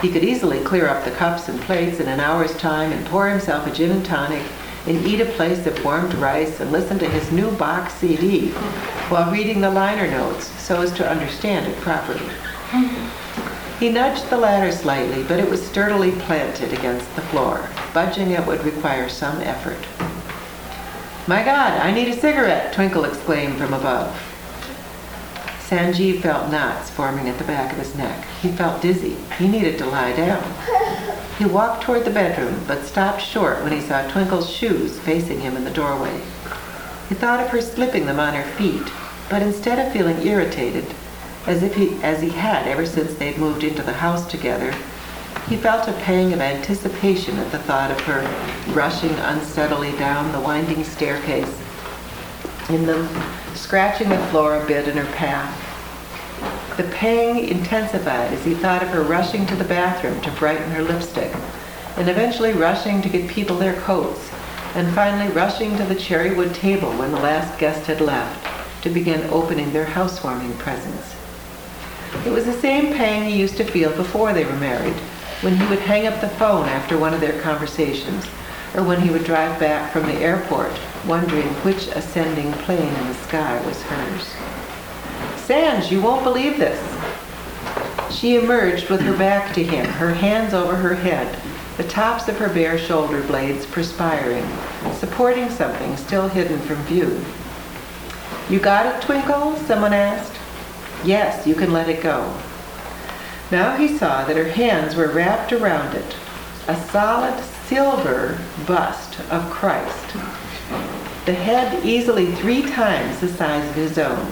He could easily clear up the cups and plates in an hour's time and pour himself a gin and tonic and eat a place of warmed rice and listen to his new box C D while reading the liner notes so as to understand it properly. He nudged the ladder slightly, but it was sturdily planted against the floor. Budging it would require some effort. "My God, I need a cigarette," Twinkle exclaimed from above. Sanjeev felt knots forming at the back of his neck. He felt dizzy. He needed to lie down. He walked toward the bedroom, but stopped short when he saw Twinkle's shoes facing him in the doorway. He thought of her slipping them on her feet, but instead of feeling irritated, as if he, as he had ever since they'd moved into the house together, he felt a pang of anticipation at the thought of her rushing unsteadily down the winding staircase, in them scratching the floor a bit in her path. The pang intensified as he thought of her rushing to the bathroom to brighten her lipstick, and eventually rushing to get people their coats, and finally rushing to the cherrywood table when the last guest had left to begin opening their housewarming presents. It was the same pang he used to feel before they were married, when he would hang up the phone after one of their conversations, or when he would drive back from the airport, wondering which ascending plane in the sky was hers. "Sanj, you won't believe this." She emerged with her back to him, her hands over her head, the tops of her bare shoulder blades perspiring, supporting something still hidden from view. "You got it, Twinkle?" someone asked. "Yes, you can let it go." Now he saw that her hands were wrapped around it, a solid silver bust of Christ, the head easily three times the size of his own.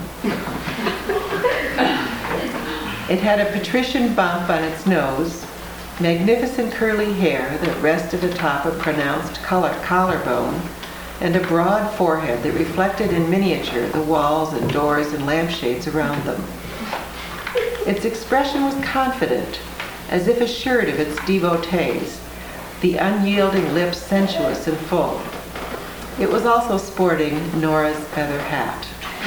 It had a patrician bump on its nose, magnificent curly hair that rested atop a pronounced collar- collarbone, and a broad forehead that reflected in miniature the walls and doors and lampshades around them. Its expression was confident, as if assured of its devotees, the unyielding lips sensuous and full. It was also sporting Nora's feather hat.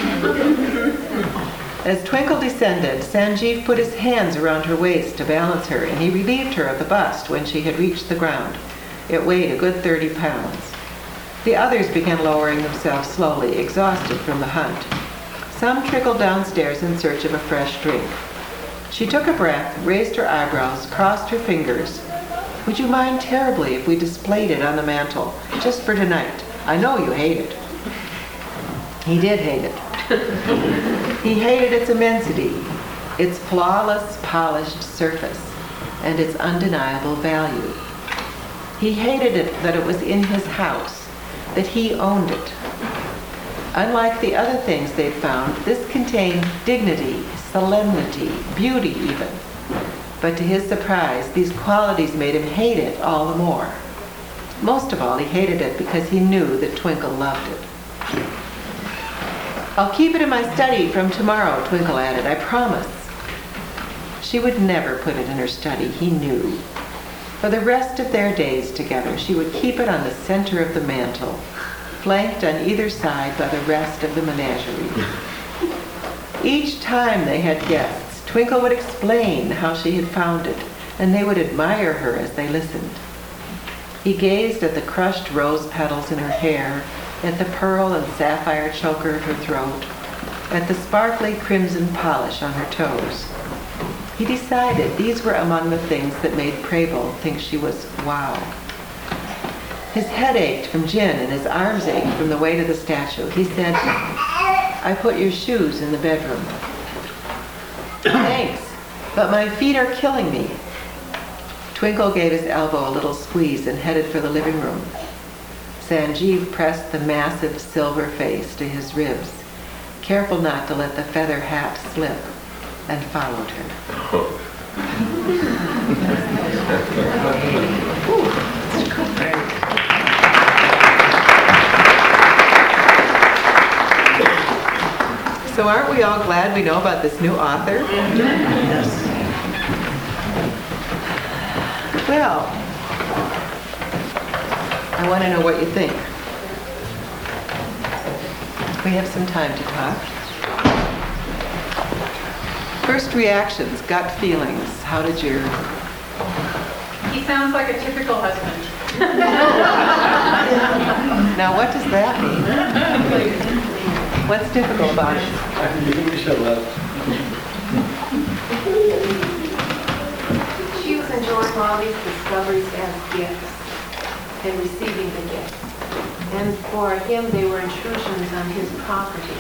As Twinkle descended, Sanjeev put his hands around her waist to balance her, and he relieved her of the bust when she had reached the ground. It weighed a good thirty pounds. The others began lowering themselves slowly, exhausted from the hunt. Some trickled downstairs in search of a fresh drink. She took a breath, raised her eyebrows, crossed her fingers. "Would you mind terribly if we displayed it on the mantel, just for tonight? I know you hate it." He did hate it. He hated its immensity, its flawless, polished surface, and its undeniable value. He hated it that it was in his house, that he owned it. Unlike the other things they'd found, this contained dignity, solemnity, beauty even. But to his surprise, these qualities made him hate it all the more. Most of all, he hated it because he knew that Twinkle loved it. "I'll keep it in my study from tomorrow," Twinkle added, "I promise." She would never put it in her study, he knew. For the rest of their days together, she would keep it on the center of the mantel, flanked on either side by the rest of the menagerie. Each time they had guests, Twinkle would explain how she had found it, and they would admire her as they listened. He gazed at the crushed rose petals in her hair, at the pearl and sapphire choker at her throat, at the sparkly crimson polish on her toes. He decided these were among the things that made Preble think she was wow. His head ached from gin and his arms ached from the weight of the statue. He said, "I put your shoes in the bedroom." "Thanks, but my feet are killing me." Twinkle gave his elbow a little squeeze and headed for the living room. Sanjeev pressed the massive silver face to his ribs, careful not to let the feather hat slip, and followed her. So aren't we all glad we know about this new author? Yes. Well, I want to know what you think. We have some time to talk. First reactions, gut feelings. How did your
sounds like a typical husband.
Now, what does that mean? What's typical about it?
She was enjoying all these discoveries as gifts and receiving the gifts. And for him, they were intrusions on his property.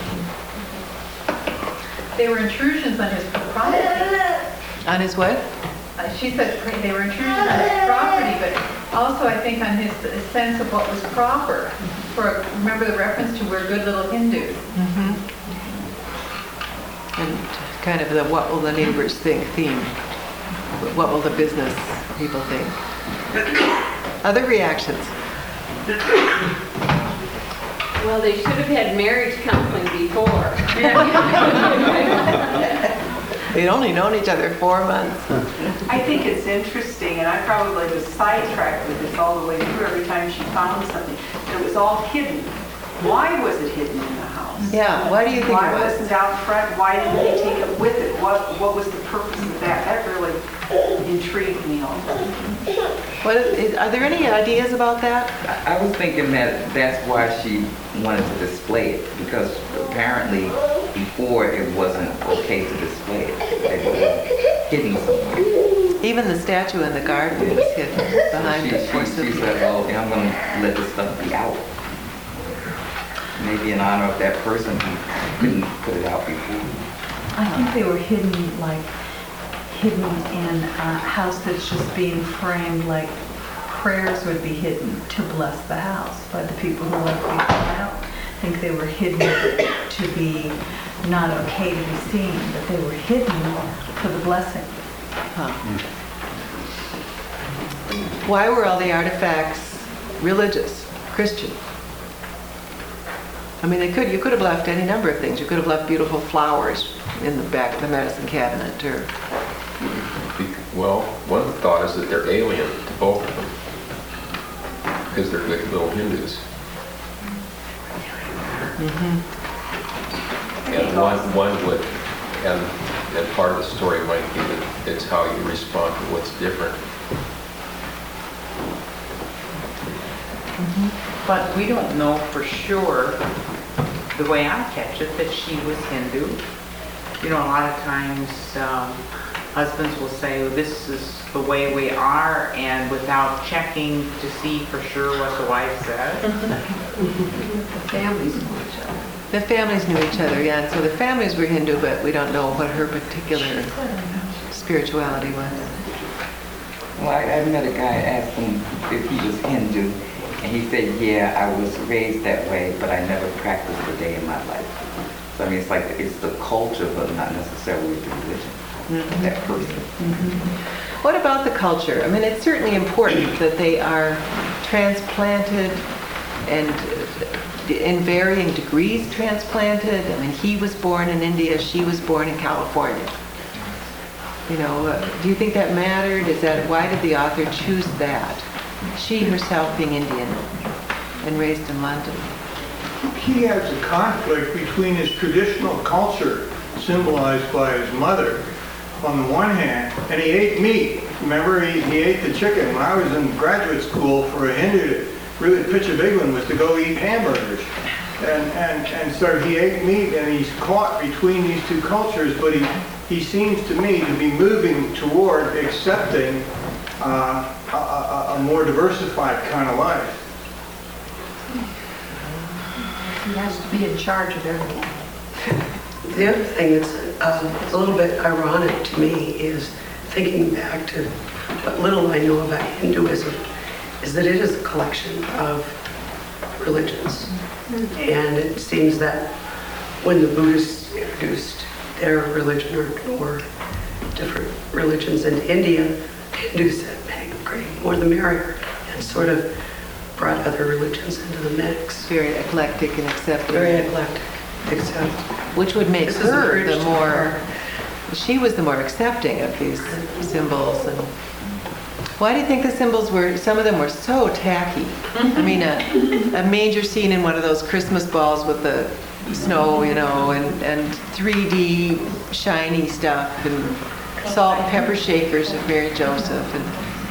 They were intrusions on his property.
On his what?
Uh, She said they were intrusions on his property, but also I think on his sense of what was proper. For, remember the reference to we're good little Hindus.
And kind of the what will the neighbors think theme. What will the business people think? Other reactions?
Well, they should have had marriage counseling before.
They'd only known each other four months.
I think it's interesting, and I probably was sidetracked with this all the way through every time she found something. It was all hidden. Why was it hidden in the house?
Yeah, why do you think
Why
it was?
wasn't it out front? Why didn't he take it with it? What What was the purpose of that? That really intrigued me also.
What is, are there any ideas about that?
I was thinking that that's why she wanted to display it, because apparently before it wasn't okay to display it. It was hidden somewhere.
Even the statue in the garden was hidden behind
She,
the
she,
porcelain.
she said, well, I'm going to let this stuff be out. Maybe in honor of that person who couldn't put it out before.
I think they were hidden, like, hidden in a house that's just being framed, like prayers would be hidden to bless the house by the people who left people out. I think they were hidden to be not okay to be seen, but they were hidden for the blessing.
Huh. Why were all the artifacts religious, Christian? I mean, they could. You could have left any number of things. You could have left beautiful flowers in the back of the medicine cabinet, or
Be- Well, one thought is that they're alien to both of them, because they're good little Hindus. And one, one would, and, and part of the story might be that it's how you respond to what's different.
But we don't know for sure, the way I catch it, that she was Hindu. You know, a lot of times um, husbands will say, well, this is the way we are, and without checking to see for sure what the wife says.
The families knew each other.
the families knew each other. Yeah, and so the families were Hindu, but we don't know what her particular spirituality was.
Well, I, I met a guy, asked him if he was Hindu, and he said, yeah, I was raised that way, but I never practiced a day in my life. So I mean, it's like, it's the culture, but not necessarily the religion, mm-hmm. that person.
Mm-hmm. What about the culture? I mean, it's certainly important that they are transplanted and in varying degrees transplanted. I mean, he was born in India, she was born in California. You know, uh, do you think that mattered? Is that, why did the author choose that? She herself being Indian and raised in London.
He has a conflict between his traditional culture, symbolized by his mother, on the one hand, and he ate meat. Remember, he, he ate the chicken. When I was in graduate school, for a Hindu to really pitch a big one was to go eat hamburgers. And, and, and so he ate meat, and he's caught between these two cultures, but he, he seems to me to be moving toward accepting uh, a, a, a more diversified kind of life.
He has to be in charge of everything.
The other thing that's uh, a little bit ironic to me is thinking back to what little I know about Hinduism, is that it is a collection of religions. And it seems that when the Buddhists introduced their religion or, or different religions into India, Hindus said, hey, great, more the merrier, and sort of brought other religions into the mix.
Very eclectic and accepting.
Very eclectic, except
Which would make
This is
her
a
the
bridge to
more,
her.
she was the more accepting of these symbols. And why do you think the symbols were, some of them were so tacky? I mean, a, a major scene in one of those Christmas balls with the snow, you know, and, and three D shiny stuff, and salt and pepper shakers of Mary Joseph, and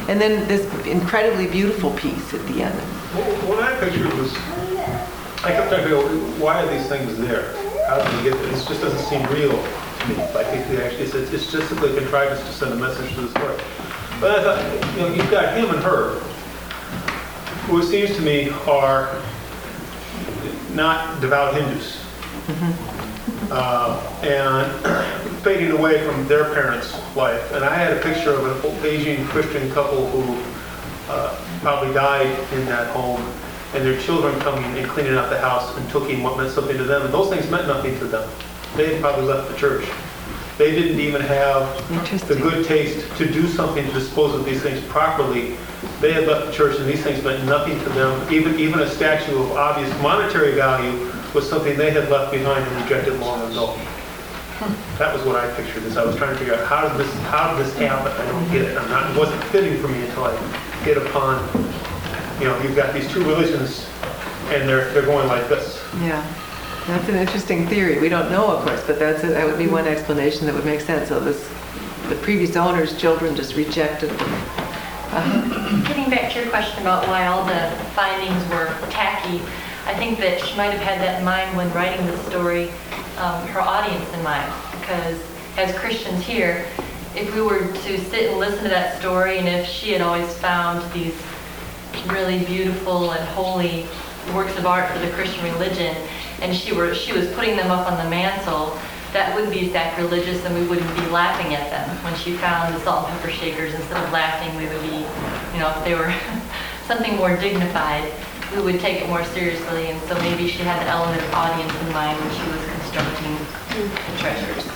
And then this incredibly beautiful piece at the end.
What I pictured was, I kept trying to figure out, why are these things there? How did they get there? This just doesn't seem real to me. Like, it actually, it's, it's just simply a contrivance to send a message to the story. But I thought, you know, you've got him and her, who it seems to me are not devout Hindus. Mm-hmm. uh, and fading away from their parents' life. And I had a picture of an old Asian Christian couple who uh, probably died in that home, and their children coming and cleaning out the house and taking what meant something to them. And those things meant nothing to them. They had probably left the church. They didn't even have the good taste to do something to dispose of these things properly. They had left the church, and these things meant nothing to them. Even even a statue of obvious monetary value was something they had left behind and rejected long ago. That was what I pictured. As I was trying to figure out how did this how did this happen? I don't get it. I'm not. It wasn't fitting for me until I hit upon. You know, you've got these two religions, and they're they're going like this.
Yeah. That's an interesting theory. We don't know, of course, but that's a, that would be one explanation that would make sense. So this, the previous owner's children just rejected them. Uh-huh.
Getting back to your question about why all the findings were tacky, I think that she might have had that in mind when writing the story, um, her audience in mind. Because as Christians here, if we were to sit and listen to that story, and if she had always found these really beautiful and holy works of art for the Christian religion, and she were she was putting them up on the mantle, that would be sacrilegious, and we wouldn't be laughing at them. When she found the salt and pepper shakers, instead of laughing, we would be, you know, if they were something more dignified, we would take it more seriously. And so maybe she had the element of audience in mind when she was constructing the treasures.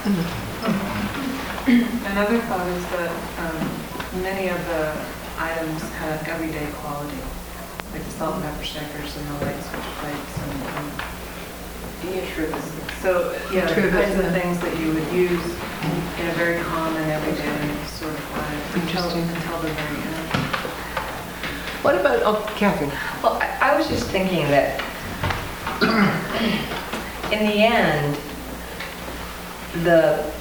Another thought is that um, many of the items had everyday quality, like the salt and pepper shakers and the light switch plates and, and so, yeah, the kinds of things that you would use in a very common, everyday sort of life until, until the very end.
What about, oh, Catherine?
Well, I, I was just thinking that in the end, the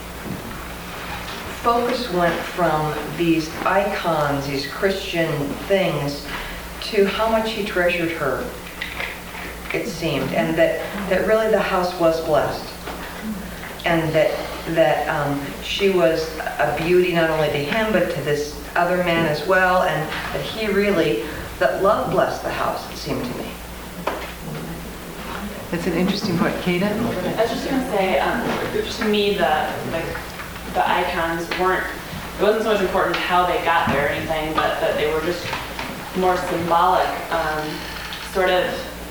focus went from these icons, these Christian things, to how much he treasured her, it seemed, and that, that really the house was blessed, and that that um, she was a beauty not only to him but to this other man as well, and that he really, that love blessed the house, it seemed to me.
That's an interesting point. Kata?
I was just going to say, um, to me, the, the the icons weren't, it wasn't so much important how they got there or anything, but that they were just more symbolic, um, sort of.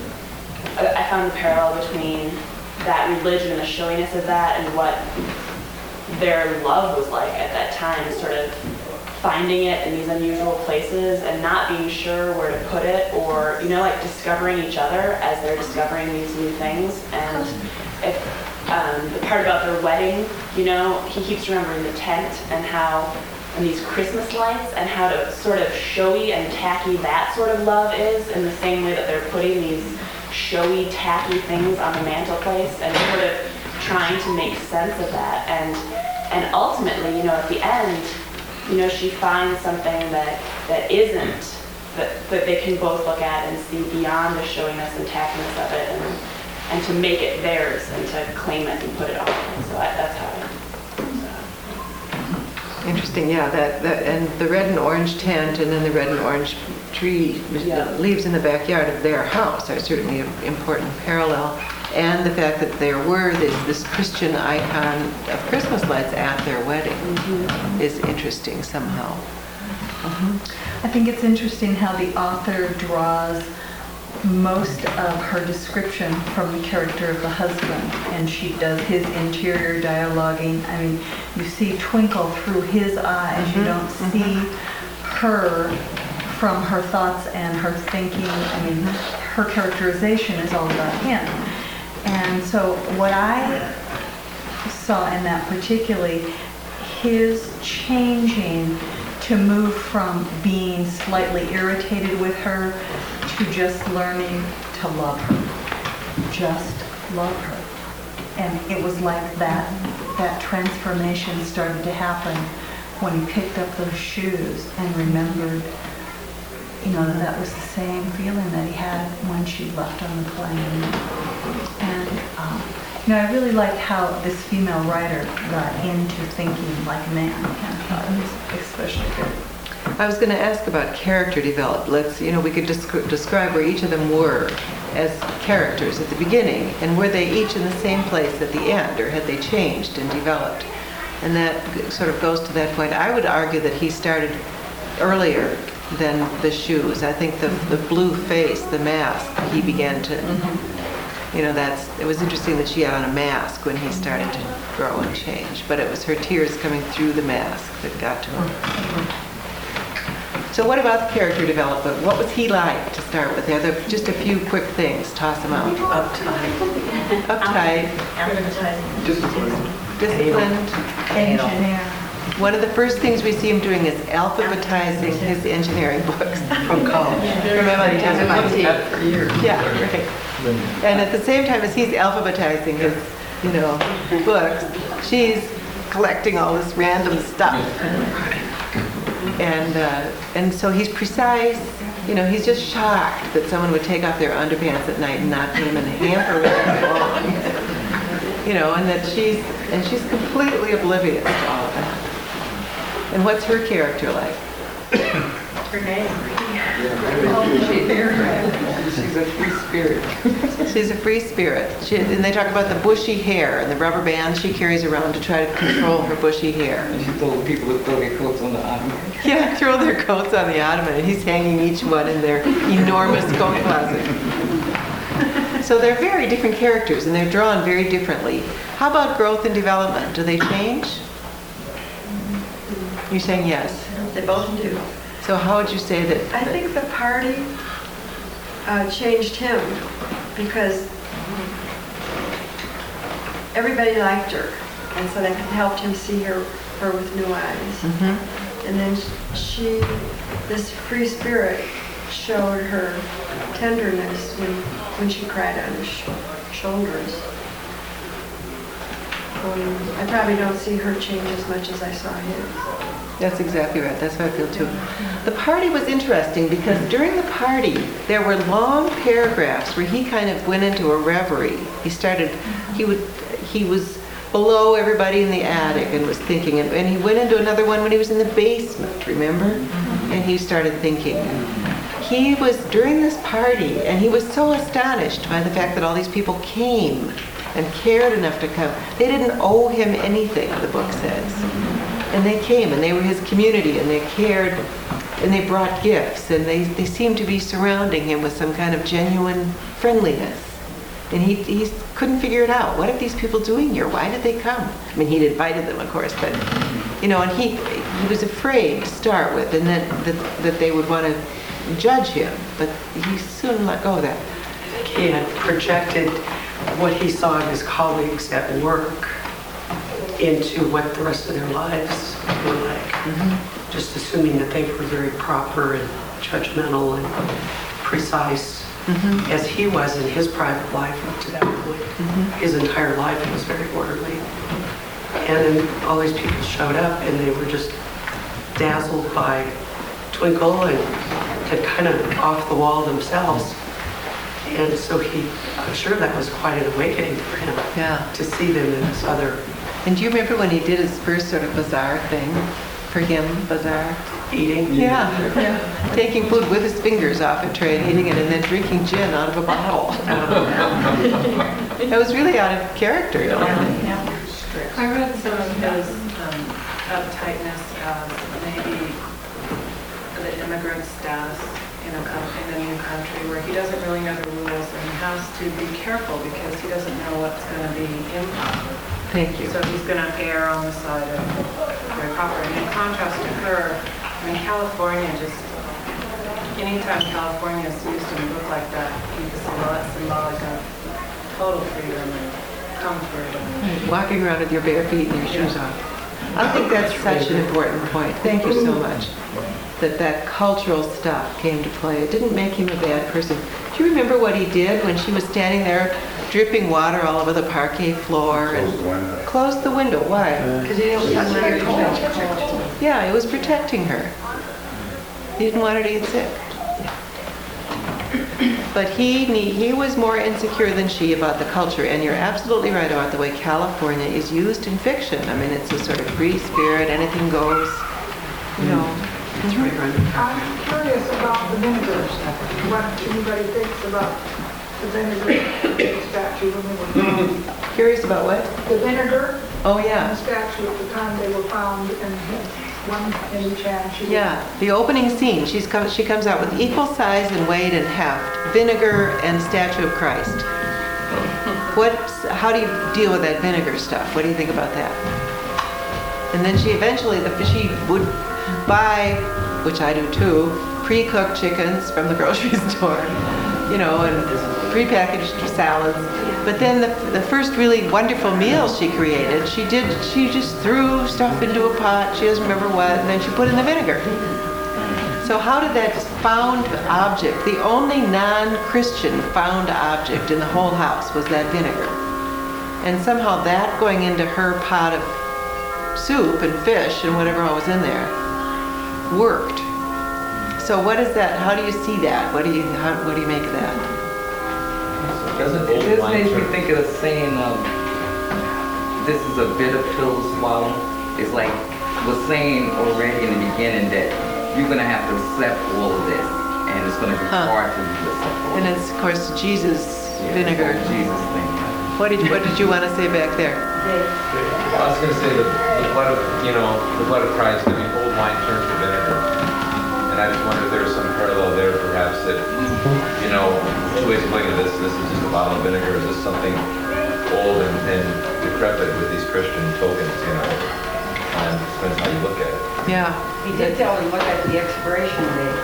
I found the parallel between that religion and the showiness of that and what their love was like at that time, sort of finding it in these unusual places and not being sure where to put it, or, you know, like discovering each other as they're discovering these new things. And if, um, the part about their wedding, you know, he keeps remembering the tent and how, and these Christmas lights, and how to sort of showy and tacky that sort of love is, in the same way that they're putting these showy, tacky things on the mantelpiece and sort of trying to make sense of that. And and ultimately, you know, at the end, you know, she finds something that that isn't, that, that they can both look at and see beyond the showiness and tackiness of it, and and to make it theirs and to claim it and put it on. So I, that's how I.
Interesting, yeah, that, that, and the red and orange tent and then the red and orange tree, yeah. leaves in the backyard of their house are certainly an important parallel. And the fact that there were this, this Christian icon of Christmas lights at their wedding mm-hmm. is interesting somehow.
Mm-hmm. I think it's interesting how the author draws most of her description from the character of the husband, and she does his interior dialoguing. I mean, you see twinkle through his eyes. Mm-hmm. You don't mm-hmm. see her from her thoughts and her thinking. I mean, her characterization is all about him. And so what I saw in that particularly, his changing to move from being slightly irritated with her to just learning to love her, just love her. And it was like that, that transformation started to happen when he picked up those shoes and remembered, you know, that that was the same feeling that he had when she left on the plane. And, um, you know, I really liked how this female writer got into thinking like a man. I thought it was especially good.
I was going to ask about character development. Let's, you know, we could desc- describe where each of them were as characters at the beginning, and were they each in the same place at the end, or had they changed and developed? And that sort of goes to that point. I would argue that he started earlier than the shoes. I think the, the blue face, the mask, he began to, you know, that's, it was interesting that she had on a mask when he started to grow and change, but it was her tears coming through the mask that got to him. So what about the character development? What was he like to start with? Are there just a few quick things? Toss them out.
Uptight.
Uptight.
Disciplined.
Disciplined.
Engineer.
One of the first things we see him doing is alphabetizing his engineering books.
From college.
From M I T.
M I T. For years.
Yeah, right. And at the same time as he's alphabetizing his, you know, books, she's collecting all this random stuff. And uh, and so he's precise. You know, he's just shocked that someone would take off their underpants at night and not put them in a hamper with them. You know, and that she's and she's completely oblivious to all of that. And what's her character like?
Her name.
She's a free spirit.
She's a free spirit. She, and they talk about the bushy hair and the rubber bands she carries around to try to control her bushy hair.
And she told people to throw their coats on the ottoman.
Yeah, throw their coats on the ottoman, and he's hanging each one in their enormous coat closet. So they're very different characters, and they're drawn very differently. How about growth and development? Do they change? You're saying yes.
They both do.
So how would you say that?
I
that
think the party uh, changed him because everybody liked her, and so that helped him see her, her with new eyes.
Mm-hmm.
And then she, this free spirit, showed her tenderness when when she cried on his sh- shoulders. Um, I probably don't see her change as much as I saw his.
That's exactly right. That's how I feel too. The party was interesting because during the party, there were long paragraphs where he kind of went into a reverie. He started, he would, he was below everybody in the attic and was thinking, and, and he went into another one when he was in the basement, remember? And he started thinking. He was during this party, and he was so astonished by the fact that all these people came and cared enough to come. They didn't owe him anything, the book says. And they came, and they were his community, and they cared, and they brought gifts, and they, they seemed to be surrounding him with some kind of genuine friendliness. And he, he couldn't figure it out. What are these people doing here? Why did they come? I mean, he'd invited them, of course, but, you know, and he he was afraid to start with, and then that, that they would want to judge him, but he soon let go of that.
He had projected what he saw of his colleagues at work into what the rest of their lives were like. Mm-hmm. Just assuming that they were very proper and judgmental and precise, mm-hmm. as he was in his private life up to that point. Mm-hmm. His entire life was very orderly. And then all these people showed up and they were just dazzled by Twinkle and had kind of off the wall themselves. And so he, I'm sure that was quite an awakening for him.
Yeah.
To see them in this other.
And do you remember when he did his first sort of bazaar thing? For him, bazaar?
Eating?
Yeah. yeah. Taking food with his fingers off a tray and eating it, and then drinking gin out of a bottle. That was really out of character, you know?
Yeah. I read some of his um, uptightness as maybe the immigrant status in a, co- in a new country where he doesn't really know the rules and he has to be careful because he doesn't know what's going to be improper.
Thank you.
So he's going to err on the side of very proper. And in contrast to her, I mean, California just, anytime California is used in a book like that, you can say, well, that's symbolic of total freedom and comfort. And
walking around with your bare feet and your shoes off. I think that's such an important point. Thank you so much. That that cultural stuff came to play. It didn't make him a bad person. Do you remember what he did when she was standing there dripping water all over the parquet floor?
Close the window.
Closed the window. Why?
Because he didn't want to get cold.
Yeah, it was protecting her. He didn't want her to get sick. But he need, he was more insecure than she about the culture, and you're absolutely right about the way California is used in fiction. I mean, it's a sort of free spirit, anything goes, you know.
That's right, Brenda.
I'm curious about the vinegar, what anybody thinks about the vinegar statue when they were found.
Curious about what?
The vinegar.
Oh, yeah.
And the statue at the time they were found, and one in each hand. She
Yeah, the opening scene, she's come, she comes out with equal size and weight and heft, vinegar and statue of Christ. What, how do you deal with that vinegar stuff? What do you think about that? And then she eventually, the, she would buy, which I do too, pre-cooked chickens from the grocery store, you know, and pre-packaged salads. But then the, the first really wonderful meal she created, she did, she just threw stuff into a pot, she doesn't remember what, and then she put in the vinegar. So how did that found object, the only non-Christian found object in the whole house was that vinegar. And somehow that going into her pot of soup and fish and whatever else was in there worked. So what is that, how do you see that? What do you, how, what do you make of that?
Doesn't it just makes me think of the saying, um, this is a bitter pill to swallow. It's like was saying already in the beginning that you're going to have to accept all of this, and it's going to be
Huh.
hard for you to accept all
And
of
it's, of course, Jesus
Yeah,
vinegar.
it's all Jesus thing.
What did, what did you want to say back there?
I was going to say the, the blood of, you know, the blood of Christ, I mean, old wine turns to vinegar. And I just wonder if there's some parallel there perhaps that, you know, two ways of looking at this. This is just a bottle of vinegar. Is this something old and, and decrepit with these Christian tokens, you know? And it depends how you look at it.
Yeah.
He did tell him look at the expiration date.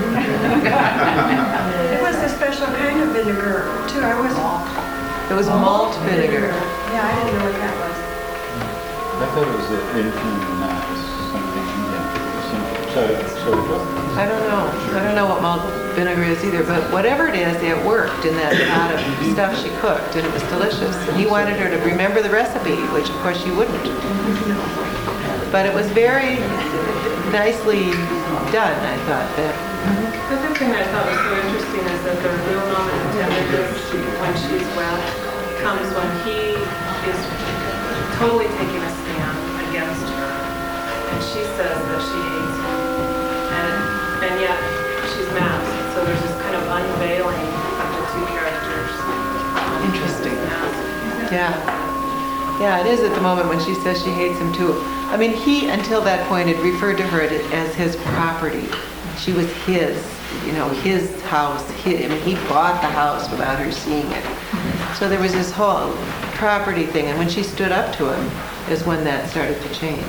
It was a special kind of vinegar, too. I was...
It was malt vinegar.
Yeah, I didn't know what that was.
I thought it was an influence, not something, yeah. So, so it was.
I don't know. I don't know what malt vinegar is either, but whatever it is, it worked in that pot of stuff she cooked, and it was delicious. And he wanted her to remember the recipe, which of course she wouldn't. But it was very nicely done, I thought. That.
The other thing I thought was so interesting is that the real moment of tenderness when she's wept comes when he is totally taking a stand against her, and she says that she hates him, and and yet she's masked. So there's this kind of unveiling of the two characters.
Interesting. Yeah. Yeah, it is at the moment when she says she hates him too. I mean, he, until that point, had referred to her as his property. She was his, you know, his house. His, I mean, he bought the house without her seeing it. So there was this whole property thing, and when she stood up to him is when that started to change.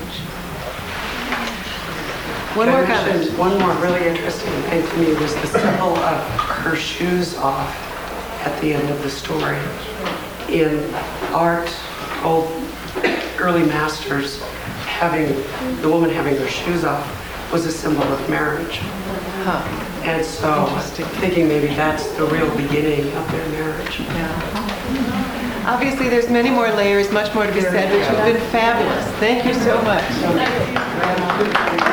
One
Can I
more
mention
comment.
One more really interesting thing to me was the symbol of her shoes off at the end of the story. In art, old early masters, having the woman having her shoes off was a symbol of marriage.
Huh.
And so thinking maybe that's the real beginning of their marriage.
Yeah. Obviously, there's many more layers, much more to be said, which has been fabulous. Thank you so much.